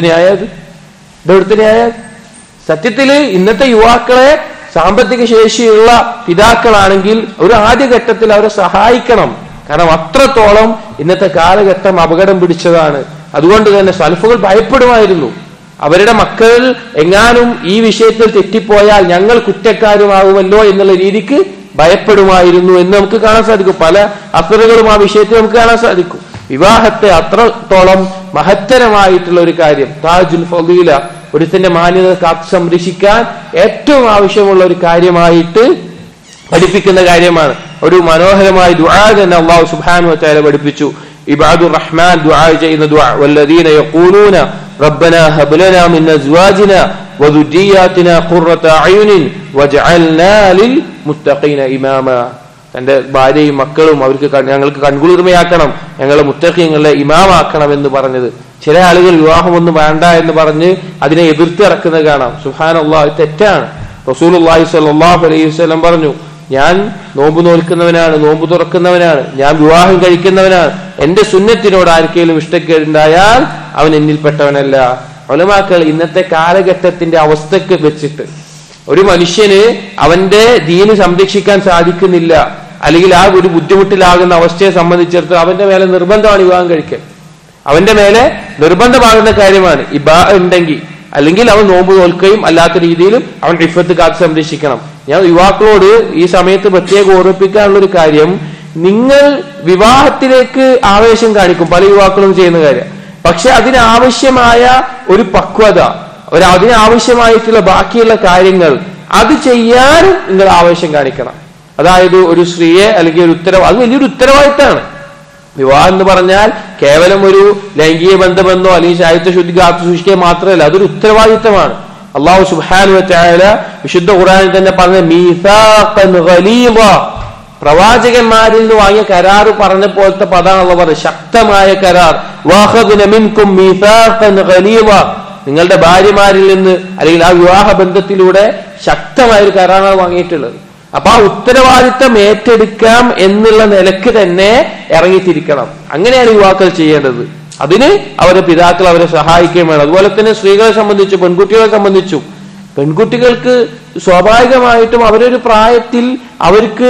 ന്യായം? സത്യത്തില് ഇന്നത്തെ യുവാക്കളെ സാമ്പത്തിക ശേഷിയുള്ള പിതാക്കളാണെങ്കിൽ ഒരു ആദ്യഘട്ടത്തിൽ അവരെ സഹായിക്കണം. കാരണം അത്രത്തോളം ഇന്നത്തെ കാലഘട്ടം അപകടം പിടിച്ചതാണ്. അതുകൊണ്ട് തന്നെ സലഫുകൾ ഭയപ്പെടുമായിരുന്നു. അവരുടെ മക്കൾ എങ്ങാനും ഈ വിഷയത്തിൽ തെറ്റിപ്പോയാൽ ഞങ്ങൾ കുറ്റക്കാരുമാകുമല്ലോ എന്നുള്ള രീതിക്ക് ഭയപ്പെടുമായിരുന്നു എന്ന് നമുക്ക് കാണാൻ സാധിക്കും. പല അസറുകളും ആ വിഷയത്തിൽ നമുക്ക് കാണാൻ സാധിക്കും. വിവാഹത്തെ അത്രത്തോളം മഹത്തരമായിട്ടുള്ള ഒരു കാര്യം, താജുൽ ഫളീല, ഒരുത്തിന്റെ മാന്യത കാത്തു സംരക്ഷിക്കാൻ ഏറ്റവും ആവശ്യമുള്ള ഒരു കാര്യമായിട്ട് പഠിപ്പിക്കുന്ന കാര്യമാണ്. ഒരു മനോഹരമായ ദുആ തന്നെ അല്ലാഹു സുബ്ഹാനഹു വ തആല പഠിപ്പിച്ചു. ഇബാദുർ റഹ്മാൻ ദുആ ചെയ്യുന്ന ദുആ, വല്ലദീന യഖൂലൂന റബ്ബനാ ഹബ് ലനാ മിൻ അസ്വാജിനാ വദുരിയാതിനാ ഖുർറത അയുനിൻ വജഅൽനാ ലിൽ മുത്തഖീന ഇമാമാ. തന്റെ ഭാര്യയും മക്കളും ഞങ്ങൾക്ക് കൺകുളിർമയാക്കണം, ഞങ്ങളെ മുത്തഖീങ്ങളുടെ ഇമാമാക്കണം എന്ന് പറഞ്ഞത്. ചില ആളുകൾ വിവാഹമൊന്നും വേണ്ട എന്ന് പറഞ്ഞ് അതിനെ എതിർത്തിറക്കുന്നത് കാണാം. സുബ്ഹാനല്ലാഹ്, തെറ്റാണ്. റസൂലുള്ളാഹി സ്വല്ലല്ലാഹു അലൈഹി വസല്ലം പറഞ്ഞു, ഞാൻ നോമ്പ് നോൽക്കുന്നവനാണ്, നോമ്പ് തുറക്കുന്നവനാണ്, ഞാൻ വിവാഹം കഴിക്കുന്നവനാണ്. എന്റെ സുന്നത്തിനോട് ആർക്കെങ്കിലും ഇഷ്ടക്കേടുണ്ടായാൽ അവൻ എന്നിൽപ്പെട്ടവനല്ല. ഉലമാക്കൾ ഇന്നത്തെ കാലഘട്ടത്തിന്റെ അവസ്ഥക്ക് വെച്ചിട്ട് ഒരു മനുഷ്യന് അവന്റെ ദീന് സംരക്ഷിക്കാൻ സാധിക്കുന്നില്ല, അല്ലെങ്കിൽ ആ ഒരു ബുദ്ധിമുട്ടിലാകുന്ന അവസ്ഥയെ സംബന്ധിച്ചിടത്തോളം അവന്റെ മേലെ നിർബന്ധമാണ് വിവാഹം കഴിക്കൽ. അവന്റെ മേലെ നിർബന്ധമാകുന്ന കാര്യമാണ്. ഇബാ ഉണ്ടെങ്കിൽ, അല്ലെങ്കിൽ അവൻ നോമ്പ് നോൽക്കുകയും അല്ലാത്ത രീതിയിലും അവൻ ഇഫത്ത് കാത്ത് സംരക്ഷിക്കണം. ഞാൻ യുവാക്കളോട് ഈ സമയത്ത് പ്രത്യേകം ഓർമ്മിപ്പിക്കാനുള്ള ഒരു കാര്യം, നിങ്ങൾ വിവാഹത്തിലേക്ക് ആവേശം കാണിക്കും, പല യുവാക്കളും ചെയ്യുന്ന കാര്യം. പക്ഷെ അതിനാവശ്യമായ ഒരു പക്വത, അതിനാവശ്യമായിട്ടുള്ള ബാക്കിയുള്ള കാര്യങ്ങൾ അത് ചെയ്യാൻ നിങ്ങൾ ആവേശം കാണിക്കണം. അതായത് ഒരു സ്ത്രീയെ അല്ലെങ്കിൽ ഒരു അത് വലിയൊരു ഉത്തരവാദിത്തമാണ്. വിവാഹം എന്ന് പറഞ്ഞാൽ കേവലം ഒരു ലൈംഗിക ബന്ധമെന്നോ അല്ലെങ്കിൽ ശാരീരിക ശുദ്ധി കാത്തു സൂക്ഷിക്കുക മാത്രമല്ല, അതൊരു ഉത്തരവാദിത്തമാണ്. അല്ലാഹു സുബ്ഹാനഹു വ തആല വിശുദ്ധ ഖുർആനിൽ തന്നെ പറഞ്ഞ മീസാഖൻ ഗലീദ, പ്രവാചകന്മാരിൽ നിന്ന് വാങ്ങിയ കരാർ പറഞ്ഞ പോലത്തെ പദമാണ് അല്ലാഹു പറഞ്ഞത്, ശക്തമായ കരാർ. വഅഖദ്ന മിൻകും മീസാഖൻ ഗലീദ, നിങ്ങളുടെ ഭാര്യമാരിൽ നിന്ന് അല്ലെങ്കിൽ ആ വിവാഹ ബന്ധത്തിലൂടെ ശക്തമായ ഒരു കരാറാണ് വാങ്ങിയിട്ടുള്ളത്. അപ്പൊ ആ ഉത്തരവാദിത്തം ഏറ്റെടുക്കാം എന്നുള്ള നിലക്ക് തന്നെ ഇറങ്ങിത്തിരിക്കണം. അങ്ങനെയാണ് യുവാക്കൾ ചെയ്യേണ്ടത്. അതിന് അവരുടെ പിതാക്കൾ അവരെ സഹായിക്കുകയും വേണം. അതുപോലെ തന്നെ സ്ത്രീകളെ സംബന്ധിച്ചു, പെൺകുട്ടികളെ സംബന്ധിച്ചു, പെൺകുട്ടികൾക്ക് സ്വാഭാവികമായിട്ടും അവരൊരു പ്രായത്തിൽ അവർക്ക്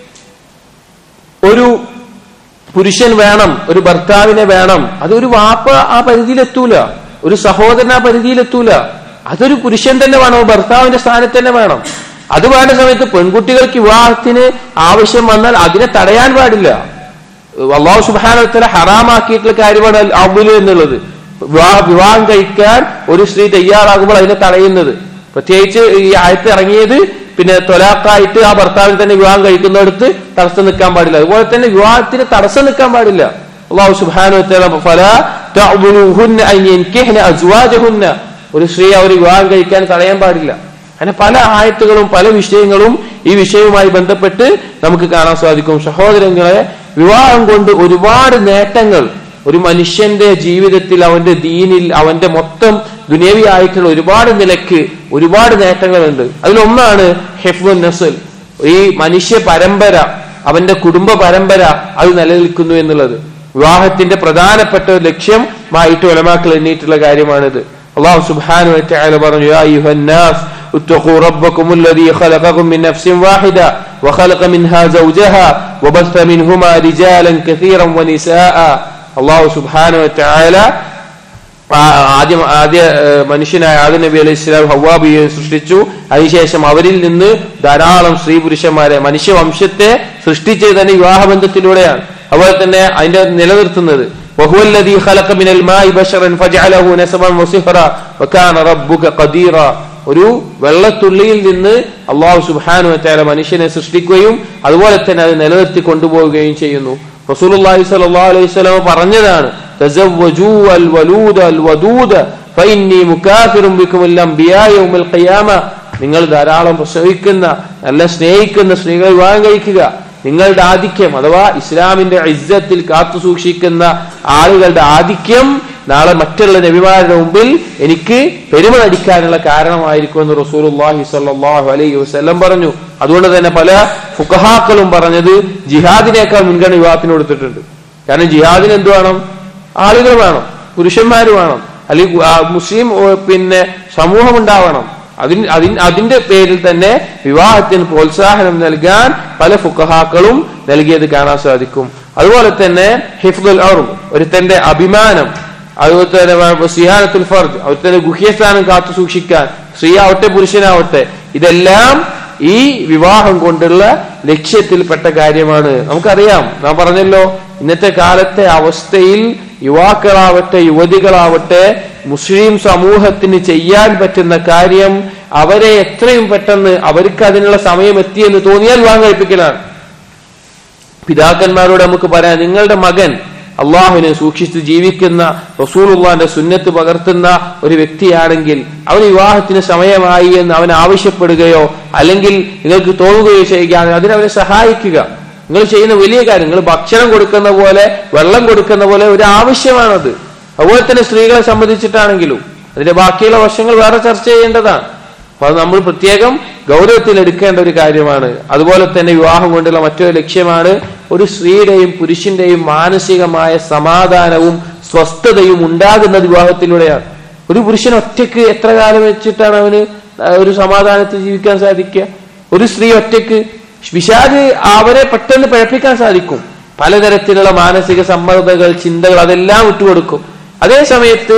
ഒരു പുരുഷൻ വേണം, ഒരു ഭർത്താവിനെ വേണം. അതൊരു വാപ്പ ആ പരിധിയിലെത്തൂല, ഒരു സഹോദരൻ ആ പരിധിയിലെത്തൂല. അതൊരു പുരുഷൻ തന്നെ വേണം, ഭർത്താവിന്റെ സ്ഥാനത്ത് തന്നെ വേണം. അത് വേണ്ട സമയത്ത് പെൺകുട്ടികൾക്ക് വിവാഹത്തിന് ആവശ്യം വന്നാൽ അതിനെ തടയാൻ പാടില്ല. അല്ലാഹു സുബ്ഹാനഹു വ തആല ഹറാമാക്കിയിട്ടുള്ള കാര്യമാണ് അബ്ദുൽ എന്നുള്ളത്. വിവാഹം കഴിക്കാൻ ഒരു സ്ത്രീ തയ്യാറാകുമ്പോൾ അതിനെ തടയുന്നത്. പ്രത്യേകിച്ച് ഈ ആയത്ത് ഇറങ്ങിയത് പിന്നെ തൊലാഖായിട്ട് ആ ഭർത്താവിൽ തന്നെ വിവാഹം കഴിക്കുന്നിടത്ത് തടസ്സം നിൽക്കാൻ പാടില്ല. അതുപോലെ തന്നെ വിവാഹത്തിന് തടസ്സം നിൽക്കാൻ പാടില്ല. അല്ലാഹു സുബ്ഹാനഹു വ തആല ഫലാ തഅ്ബുലുഹുന്ന അൻ യൻകിഹ്ന അസ്വാജഹുന്ന, ഒരു സ്ത്രീ അവർ വിവാഹം കഴിക്കാൻ തടയാൻ പാടില്ല. അങ്ങനെ പല ആയത്തുകളും പല വിഷയങ്ങളും ഈ വിഷയവുമായി ബന്ധപ്പെട്ട് നമുക്ക് കാണാൻ സാധിക്കും. സഹോദരങ്ങളെ, വിവാഹം കൊണ്ട് ഒരുപാട് നേട്ടങ്ങൾ ഒരു മനുഷ്യന്റെ ജീവിതത്തിൽ, അവന്റെ ദീനിൽ, അവന്റെ മൊത്തം ദുനിയവിയായിട്ടുള്ള ഒരുപാട് നിലക്ക് ഒരുപാട് നേട്ടങ്ങളുണ്ട്. അതിലൊന്നാണ് ഹിഫ്ദുൻ നസ്ൽ, ഈ മനുഷ്യ പരമ്പര, അവന്റെ കുടുംബ പരമ്പര അത് നിലനിൽക്കുന്നു എന്നുള്ളത് വിവാഹത്തിന്റെ പ്രധാനപ്പെട്ട ഒരു ലക്ഷ്യമായിട്ട് ഉലമാക്കൾ എണ്ണീട്ടുള്ള കാര്യമാണിത്. അല്ലാഹു സുബ്ഹാനഹു വ തആല പറഞ്ഞു, യാ അയ്യുഹന്നാസ് ഉത്തഖൂ റബ്ബകും അല്ലദീ ഖലഖകും മിൻ നഫ്സിൻ വാഹിദ വഖലഖ മിൻഹാ സൗജഹാ വബസ്ത മിൻഹുമാ റിജാലൻ കസീറൻ വനിസാഅ. അല്ലാഹു സുബ്ഹാനഹു വ തആല ആദ്യ മനുഷ്യനായ ആദം നബി അലൈഹി സ്വലാം ഹവ്വാ ബിയെ സൃഷ്ടിച്ചു. അതിനുശേഷം അവരിൽ നിന്ന് ധാരാളം സ്ത്രീ പുരുഷന്മാരെ, മനുഷ്യവംശത്തെ സൃഷ്ടിച്ചത് തന്നെ വിവാഹബന്ധത്തിലൂടെയാണ്. അതുപോലെ തന്നെ അതിന്റെ നിലനിർത്തുന്നത് وهو الذي خلق من الماء بشرا فجعله نسبا وصهرا وكان ربك قديرا. ഒരു വെള്ളത്തുള്ളിയിൽ നിന്ന് അല്ലാഹു സുബ്ഹാനഹു വ തആല മനുഷ്യനെ സൃഷ്ടിക്കുകയും അതുപോലെ തന്നെ അത് നിലനിർത്തി കൊണ്ടുപോവുകയും ചെയ്യുന്നു. റസൂലുള്ളാഹി സ്വല്ലല്ലാഹു അലൈഹി വസല്ലം പറഞ്ഞതാണ്, തസവ്വജൂ അൽ വലൂദ അൽ വദൂദ ഫഇന്നി മുകാഫിറുൻ ബികുമുൽ അംബിയാ യൗമൽ ഖിയാമ. നിങ്ങൾ ധാരാളം പ്രസവിക്കുന്ന, നല്ല സ്നേഹിക്കുന്ന സ്ത്രീകളെ വിവാഹം കഴിക്കുക. നിങ്ങളുടെ ആധിക്യം അഥവാ ഇസ്ലാമിന്റെ ഇസ്സത്തിൽ കാത്തു സൂക്ഷിക്കുന്ന ആളുകളുടെ ആധിക്യം നാളെ മറ്റുള്ള നബിമാരുടെ മുമ്പിൽ എനിക്ക് പെരുമ നടിക്കാനുള്ള കാരണമായിരിക്കുമെന്ന് റസൂലുള്ളാഹി സ്വല്ലല്ലാഹു അലൈഹി വസല്ലം പറഞ്ഞു. അതുകൊണ്ട് തന്നെ പല ഫുഖഹാക്കളും പറഞ്ഞത് ജിഹാദിനേക്കാൾ മുൻഗണന വിവാഹത്തിന് കൊടുത്തിട്ടുണ്ട്. കാരണം ജിഹാദിന് എന്ത് വേണം? ആളുകൾ വേണം, പുരുഷന്മാർ വേണം, അല്ലെങ്കിൽ മുസ്ലിം പിന്നെ സമൂഹം ഉണ്ടാവണം. അതിന്റെ പേരിൽ തന്നെ വിവാഹത്തിന് പ്രോത്സാഹനം നൽകാൻ പല ഫുഖഹാക്കളും നൽകിയത് കാണാൻ സാധിക്കും. അതുപോലെ തന്നെ ഹിഫ്ദുൽ ഉർവ്, ഒരുത്തന്റെ അഭിമാനം, അതുപോലെ തന്നെ സിയാനത്തുൽ ഫർജ്, ഒരുത്തന്റെ ഗുഹ്യസ്ഥാനം കാത്തു സൂക്ഷിക്കാൻ, സ്ത്രീയാവട്ടെ പുരുഷനാവട്ടെ, ഇതെല്ലാം ഈ വിവാഹം കൊണ്ടുള്ള ലക്ഷ്യത്തിൽപ്പെട്ട കാര്യമാണ്. നമുക്കറിയാം, നാം പറഞ്ഞല്ലോ, ഇന്നത്തെ കാലത്തെ അവസ്ഥയിൽ യുവാക്കളാവട്ടെ യുവതികളാവട്ടെ മുസ്ലിം സമൂഹത്തിന് ചെയ്യാൻ പറ്റുന്ന കാര്യം അവരെ എത്രയും പെട്ടെന്ന് അവർക്ക് അതിനുള്ള സമയം എത്തിയെന്ന് തോന്നിയാൽ വിവാഹം കഴിപ്പിക്കലാണ്. പിതാക്കന്മാരോട് നമുക്ക് പറയാം, നിങ്ങളുടെ മകൻ അള്ളാഹുവിനെ സൂക്ഷിച്ച് ജീവിക്കുന്ന റസൂലുള്ളാഹിന്റെ സുന്നത്ത് പകർത്തുന്ന ഒരു വ്യക്തിയാണെങ്കിൽ അവന് വിവാഹത്തിന് സമയമായി എന്ന് അവൻ ആവശ്യപ്പെടുകയോ അല്ലെങ്കിൽ നിങ്ങൾക്ക് തോന്നുകയോ ചെയ്യുകയാണെങ്കിൽ അതിനവനെ സഹായിക്കുക. നിങ്ങൾ ചെയ്യുന്ന വലിയ കാര്യം, നിങ്ങൾ ഭക്ഷണം കൊടുക്കുന്ന പോലെ, വെള്ളം കൊടുക്കുന്ന പോലെ ഒരു ആവശ്യമാണത്. അതുപോലെ തന്നെ സ്ത്രീകളെ സംബന്ധിച്ചിട്ടാണെങ്കിലും അതിന്റെ ബാക്കിയുള്ള വശങ്ങൾ വേറെ ചർച്ച ചെയ്യേണ്ടതാണ്. അപ്പൊ അത് നമ്മൾ പ്രത്യേകം ഗൗരവത്തിൽ എടുക്കേണ്ട ഒരു കാര്യമാണ്. അതുപോലെ തന്നെ വിവാഹം കൊണ്ടുള്ള മറ്റൊരു ലക്ഷ്യമാണ് ഒരു സ്ത്രീയുടെയും പുരുഷന്റെയും മാനസികമായ സമാധാനവും സ്വസ്ഥതയും ഉണ്ടാകുന്നത് വിവാഹത്തിലൂടെയാണ്. ഒരു പുരുഷൻ ഒറ്റയ്ക്ക് എത്ര കാലം വെച്ചിട്ടാണ് അവന് ഒരു സമാധാനത്തിൽ ജീവിക്കാൻ സാധിക്കുക? ഒരു സ്ത്രീ ഒറ്റയ്ക്ക് പിശാച് അവരെ പെട്ടെന്ന് പിഴപ്പിക്കാൻ സാധിക്കും. പലതരത്തിലുള്ള മാനസിക സമ്മർദ്ദങ്ങൾ, ചിന്തകൾ, അതെല്ലാം വിട്ടുകൊടുക്കും. അതേ സമയത്ത്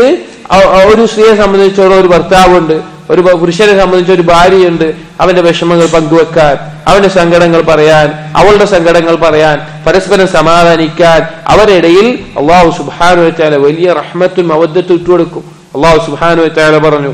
ഒരു സ്ത്രീയെ സംബന്ധിച്ചോളം ഒരു ഭർത്താവുണ്ട്, ഒരു പുരുഷനെ സംബന്ധിച്ച് ഒരു ഭാര്യയുണ്ട്. അവന്റെ വിഷമങ്ങൾ പങ്കുവെക്കാൻ, അവന്റെ സങ്കടങ്ങൾ പറയാൻ, അവളുടെ സങ്കടങ്ങൾ പറയാൻ, പരസ്പരം സമാധാനിക്കാൻ അവരിടയിൽ അല്ലാഹു സുബ്ഹാനഹു വ തആല വലിയ റഹ്മത്തും മവദ്ദത്തും ഇട്ടുകൊടുക്കും. അല്ലാഹു സുബ്ഹാനഹു വ തആല പറഞ്ഞു,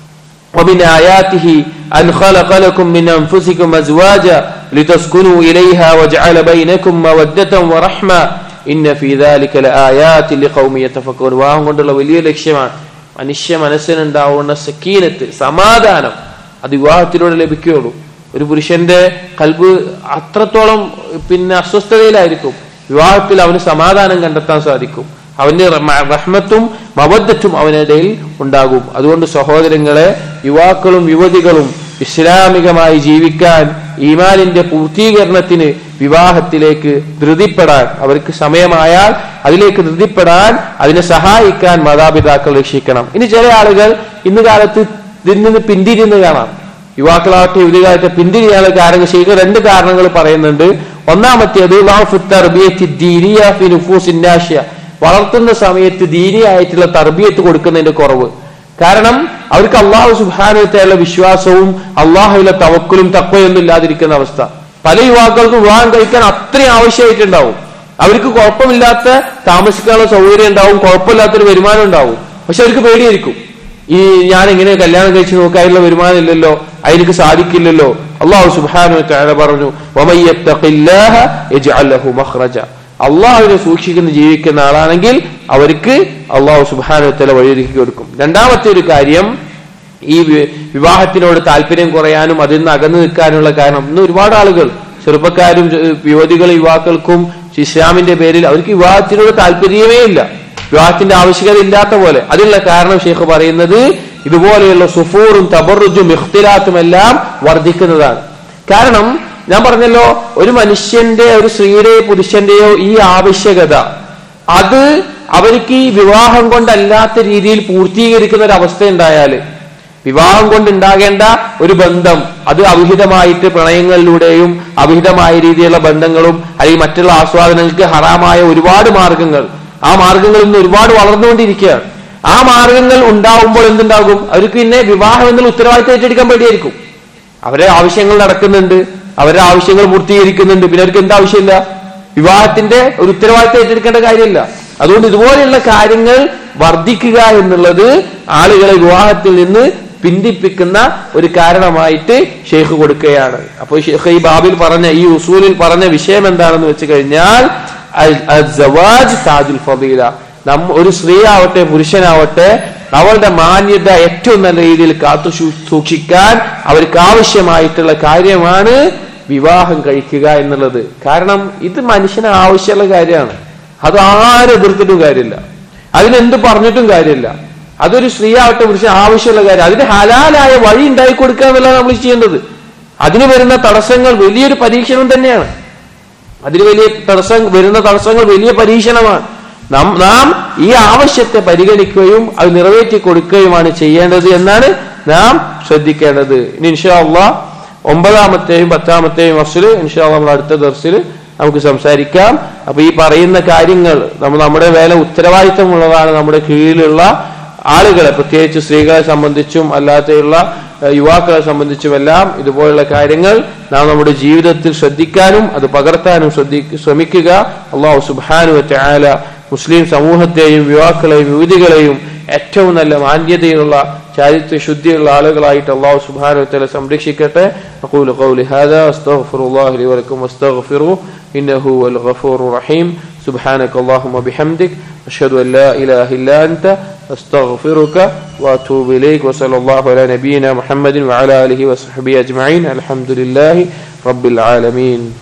ومن آياته أن خلق لكم من أنفسكم أزواجا لتسكنوا إليها وجعل بينكم مودة ورحمة إن في ذلك لآيات لقوم يتفكرون. വിവാഹം കൊണ്ടുള്ള വലിയ ലക്ഷ്യമാണ് മനുഷ്യ മനസ്സിനുണ്ടാവുന്ന സക്കീനത്ത്, സമാധാനം. അത് വിവാഹത്തിലൂടെ ലഭിക്കുകയുള്ളൂ. ഒരു പുരുഷന്റെ കൽബ് അത്രത്തോളം അസ്വസ്ഥതയിലായിരിക്കും, വിവാഹത്തിൽ അവന് സമാധാനം കണ്ടെത്താൻ സാധിക്കും. അവന് റഹ്മത്തും മവദ്ദത്തും അവനിടയിൽ ഉണ്ടാകും. അതുകൊണ്ട് സഹോദരങ്ങളെ, യുവാക്കളും യുവതികളും ഇസ്ലാമികമായി ജീവിക്കാൻ, ഈമാനിന്റെ പൂർത്തീകരണത്തിന് വിവാഹത്തിലേക്ക് ധൃതിപ്പെടാൻ, അവർക്ക് സമയമായാൽ അതിലേക്ക് ധൃതിപ്പെടാൻ, അതിനെ സഹായിക്കാൻ മാതാപിതാക്കൾ രക്ഷിക്കണം. ഇനി ചില ആളുകൾ ഇന്ന് കാലത്ത് ഇതിൽ നിന്ന് പിന്തിരിയുന്ന കാണാം. യുവാക്കളാവട്ടെ യുവതികളാവട്ടെ പിന്തിരിയാനുള്ള കാരണങ്ങൾ ശരിക്കും രണ്ട് കാരണങ്ങൾ പറയുന്നുണ്ട്. ഒന്നാമത്തേത് വളർത്തുന്ന സമയത്ത് ദീനിയായിട്ടുള്ള തർബിയത്ത് കൊടുക്കുന്നതിന്റെ കുറവ്. കാരണം അവർക്ക് അള്ളാഹു സുബ്ഹാനഹു വ തആല വിശ്വാസവും അള്ളാഹുവിലെ തവക്കുലും തഖ്വയൊന്നും ഇല്ലാതിരിക്കുന്ന അവസ്ഥ. പല യുവാക്കൾക്കും വിവാഹം കഴിക്കാൻ അത്രയും ആവശ്യമായിട്ടുണ്ടാവും. അവർക്ക് കുഴപ്പമില്ലാത്ത താമസിക്കാനുള്ള സൗകര്യം ഉണ്ടാവും, കുഴപ്പമില്ലാത്തൊരു വരുമാനം ഉണ്ടാവും. പക്ഷെ അവർക്ക് പേടിയായിരിക്കും. ഞാൻ ഇങ്ങനെ കല്യാണം കഴിച്ച് നോക്കാനുള്ള വരുമാനം ഇല്ലല്ലോ, അതിലേക്ക് സാധിക്കില്ലല്ലോ. അല്ലാഹു സുബ്ഹാനഹു വ തആല പറഞ്ഞു, വമയ്യത്തഖില്ലാഹ യജ്അൽ ലഹു മഖ്റജ. അള്ളാഹുവിനെ സൂക്ഷിക്കുന്ന ജീവിക്കുന്ന ആളാണെങ്കിൽ അവർക്ക് അള്ളാഹു സുബ്ഹാനഹു വ തആല വഴിയൊരുക്കി കൊടുക്കും. രണ്ടാമത്തെ ഒരു കാര്യം, ഈ വിവാഹത്തിനോട് താല്പര്യം കുറയാനും അതിൽ നിന്ന് അകന്നു നിൽക്കാനുള്ള കാരണം, ഇന്ന് ഒരുപാട് ആളുകൾ ചെറുപ്പക്കാരും യുവതികളും യുവാക്കൾക്കും ഇസ്ലാമിന്റെ പേരിൽ അവർക്ക് വിവാഹത്തിനോട് താല്പര്യമേ ഇല്ല, വിവാഹത്തിന്റെ ആവശ്യകത ഇല്ലാത്ത പോലെ. അതിനുള്ള കാരണം ഷെയ്ഖ് പറയുന്നത് ഇതുപോലെയുള്ള സുഫൂറും തബറുജും ഇഖ്തിലാത്തും എല്ലാം വർദ്ധിക്കുന്നതാണ്. കാരണം ഞാൻ പറഞ്ഞല്ലോ, ഒരു മനുഷ്യന്റെ ഒരു സ്ത്രീയുടെയോ പുരുഷന്റെയോ ഈ ആവശ്യകത അത് അവർക്ക് ഈ വിവാഹം കൊണ്ടല്ലാത്ത രീതിയിൽ പൂർത്തീകരിക്കുന്ന ഒരു അവസ്ഥ ഉണ്ടായാൽ, വിവാഹം കൊണ്ടുണ്ടാകേണ്ട ഒരു ബന്ധം അത് അവിഹിതമായിട്ട് പ്രണയങ്ങളിലൂടെയും അവിഹിതമായ രീതിയിലുള്ള ബന്ധങ്ങളും അല്ലെങ്കിൽ മറ്റുള്ള ആസ്വാദനങ്ങൾക്ക് ഹറാമായ ഒരുപാട് മാർഗങ്ങൾ, ആ മാർഗങ്ങൾ ഇന്ന് ഒരുപാട് വളർന്നുകൊണ്ടിരിക്കുകയാണ്. ആ മാർഗങ്ങൾ ഉണ്ടാവുമ്പോൾ എന്തുണ്ടാകും, അവർക്ക് പിന്നെ വിവാഹം എന്നുള്ള ഉത്തരവാദിത്തം ഏറ്റെടുക്കാൻ പേടിയായിരിക്കും. അവരെ ആവശ്യങ്ങൾ നടക്കുന്നുണ്ട്, അവരുടെ ആവശ്യങ്ങൾ പൂർത്തീകരിക്കുന്നുണ്ട്, പിന്നെ അവർക്ക് എന്താ ആവശ്യമില്ല, വിവാഹത്തിന്റെ ഒരു ഉത്തരവാദിത്തം ഏറ്റെടുക്കേണ്ട കാര്യമില്ല. അതുകൊണ്ട് ഇതുപോലെയുള്ള കാര്യങ്ങൾ വർദ്ധിക്കുക എന്നുള്ളത് ആളുകളെ വിവാഹത്തിൽ നിന്ന് പിന്തിപ്പിക്കുന്ന ഒരു കാരണമായിട്ട് ഷെയ്ഖ് കൊടുക്കുകയാണ്. അപ്പോൾ ഷെയ്ഖ് ഈ ബാബിൽ പറഞ്ഞ, ഈ ഉസൂലിൽ പറഞ്ഞ വിഷയം എന്താണെന്ന് വെച്ച് കഴിഞ്ഞാൽ, അസ്സവാജ് താജുൽ ഫളീല. ഒരു സ്ത്രീ ആവട്ടെ പുരുഷനാവട്ടെ അവളുടെ മാന്യത ഏറ്റവും നല്ല രീതിയിൽ കാത്തു സൂക്ഷിക്കാൻ അവർക്ക് ആവശ്യമായിട്ടുള്ള കാര്യമാണ് വിവാഹം കഴിക്കുക എന്നുള്ളത്. കാരണം ഇത് മനുഷ്യന് ആവശ്യമുള്ള കാര്യമാണ്. അത് ആരും എതിർത്തിട്ടും കാര്യമില്ല, അതിനെന്ത് പറഞ്ഞിട്ടും കാര്യമില്ല. അതൊരു സ്ത്രീ ആവട്ടെ പുരുഷൻ ആവശ്യമുള്ള കാര്യം. അതിന് ഹലാലായ വഴി ഉണ്ടാക്കി കൊടുക്കുക എന്നുള്ളതാണ് നമ്മൾ ചെയ്യേണ്ടത്. അതിന് വരുന്ന തടസ്സങ്ങൾ വലിയൊരു പരീക്ഷണം തന്നെയാണ്. അതിന് വരുന്ന തടസ്സങ്ങൾ വലിയ പരീക്ഷണമാണ്. നാം ഈ ആവശ്യത്തെ പരിഗണിക്കുകയും അത് നിറവേറ്റി കൊടുക്കുകയുമാണ് ചെയ്യേണ്ടത് എന്നാണ് നാം ശ്രദ്ധിക്കേണ്ടത്. ഇനി ഇൻഷാ അല്ലാഹ് 9-ാമത്തെയും 10-ാമത്തെയും വർഷത്തിൽ ഇൻഷാ അല്ലാഹ് നമ്മൾ അടുത്ത ദർസിൽ നമുക്ക് സംസാരിക്കാം. അപ്പൊ ഈ പറയുന്ന കാര്യങ്ങൾ നമ്മുടെ വേല ഉത്തരവാദിത്തമുള്ളതാണ്. നമ്മുടെ കീഴിലുള്ള ആളുകളെ, പ്രത്യേകിച്ച് സ്ത്രീകളെ സംബന്ധിച്ചും അല്ലാതെയുള്ള യുവാക്കളെ സംബന്ധിച്ചുമെല്ലാം ഇതുപോലുള്ള കാര്യങ്ങൾ നാം നമ്മുടെ ജീവിതത്തിൽ ശ്രദ്ധിക്കാനും അത് പകർത്താനും ശ്രമിക്കുക. അല്ലാഹു സുബ്ഹാനഹു വ തആല മുസ്ലിം സമൂഹത്തെയും യുവാക്കളെയും യുവതികളെയും ഏറ്റവും നല്ല മാന്യതയുള്ള ചാരിത്ര ശുദ്ധിയുള്ള ആളുകളായിട്ട് അല്ലാഹു സുബ്ഹാനഹു വ തആല സംരക്ഷിക്കട്ടെ. അഖൂലു ഖൗലി ഹാദാ അസ്തഗ്ഫിറുല്ലാഹ ലി വലക്കും വസ്തഗ്ഫിറു ഇന്നഹു വൽ ഗഫൂറുർ റഹീം. സുബ്ഹാനക അല്ലാഹുമ്മ ബിഹംദിക അഷ്ഹദു അൻ ലാ ഇലാഹ ഇല്ലാ അൻത അസ്തഗ്ഫിറുക വഅതൂബു ഇലൈക. വസല്ലല്ലാഹു അലാ നബിയിനാ മുഹമ്മദിൻ വഅലാ ആലിഹി വസഹ്ബിഹി അജ്മഈൻ. അൽഹംദുലില്ലാഹി റബ്ബിൽ ആലമീൻ.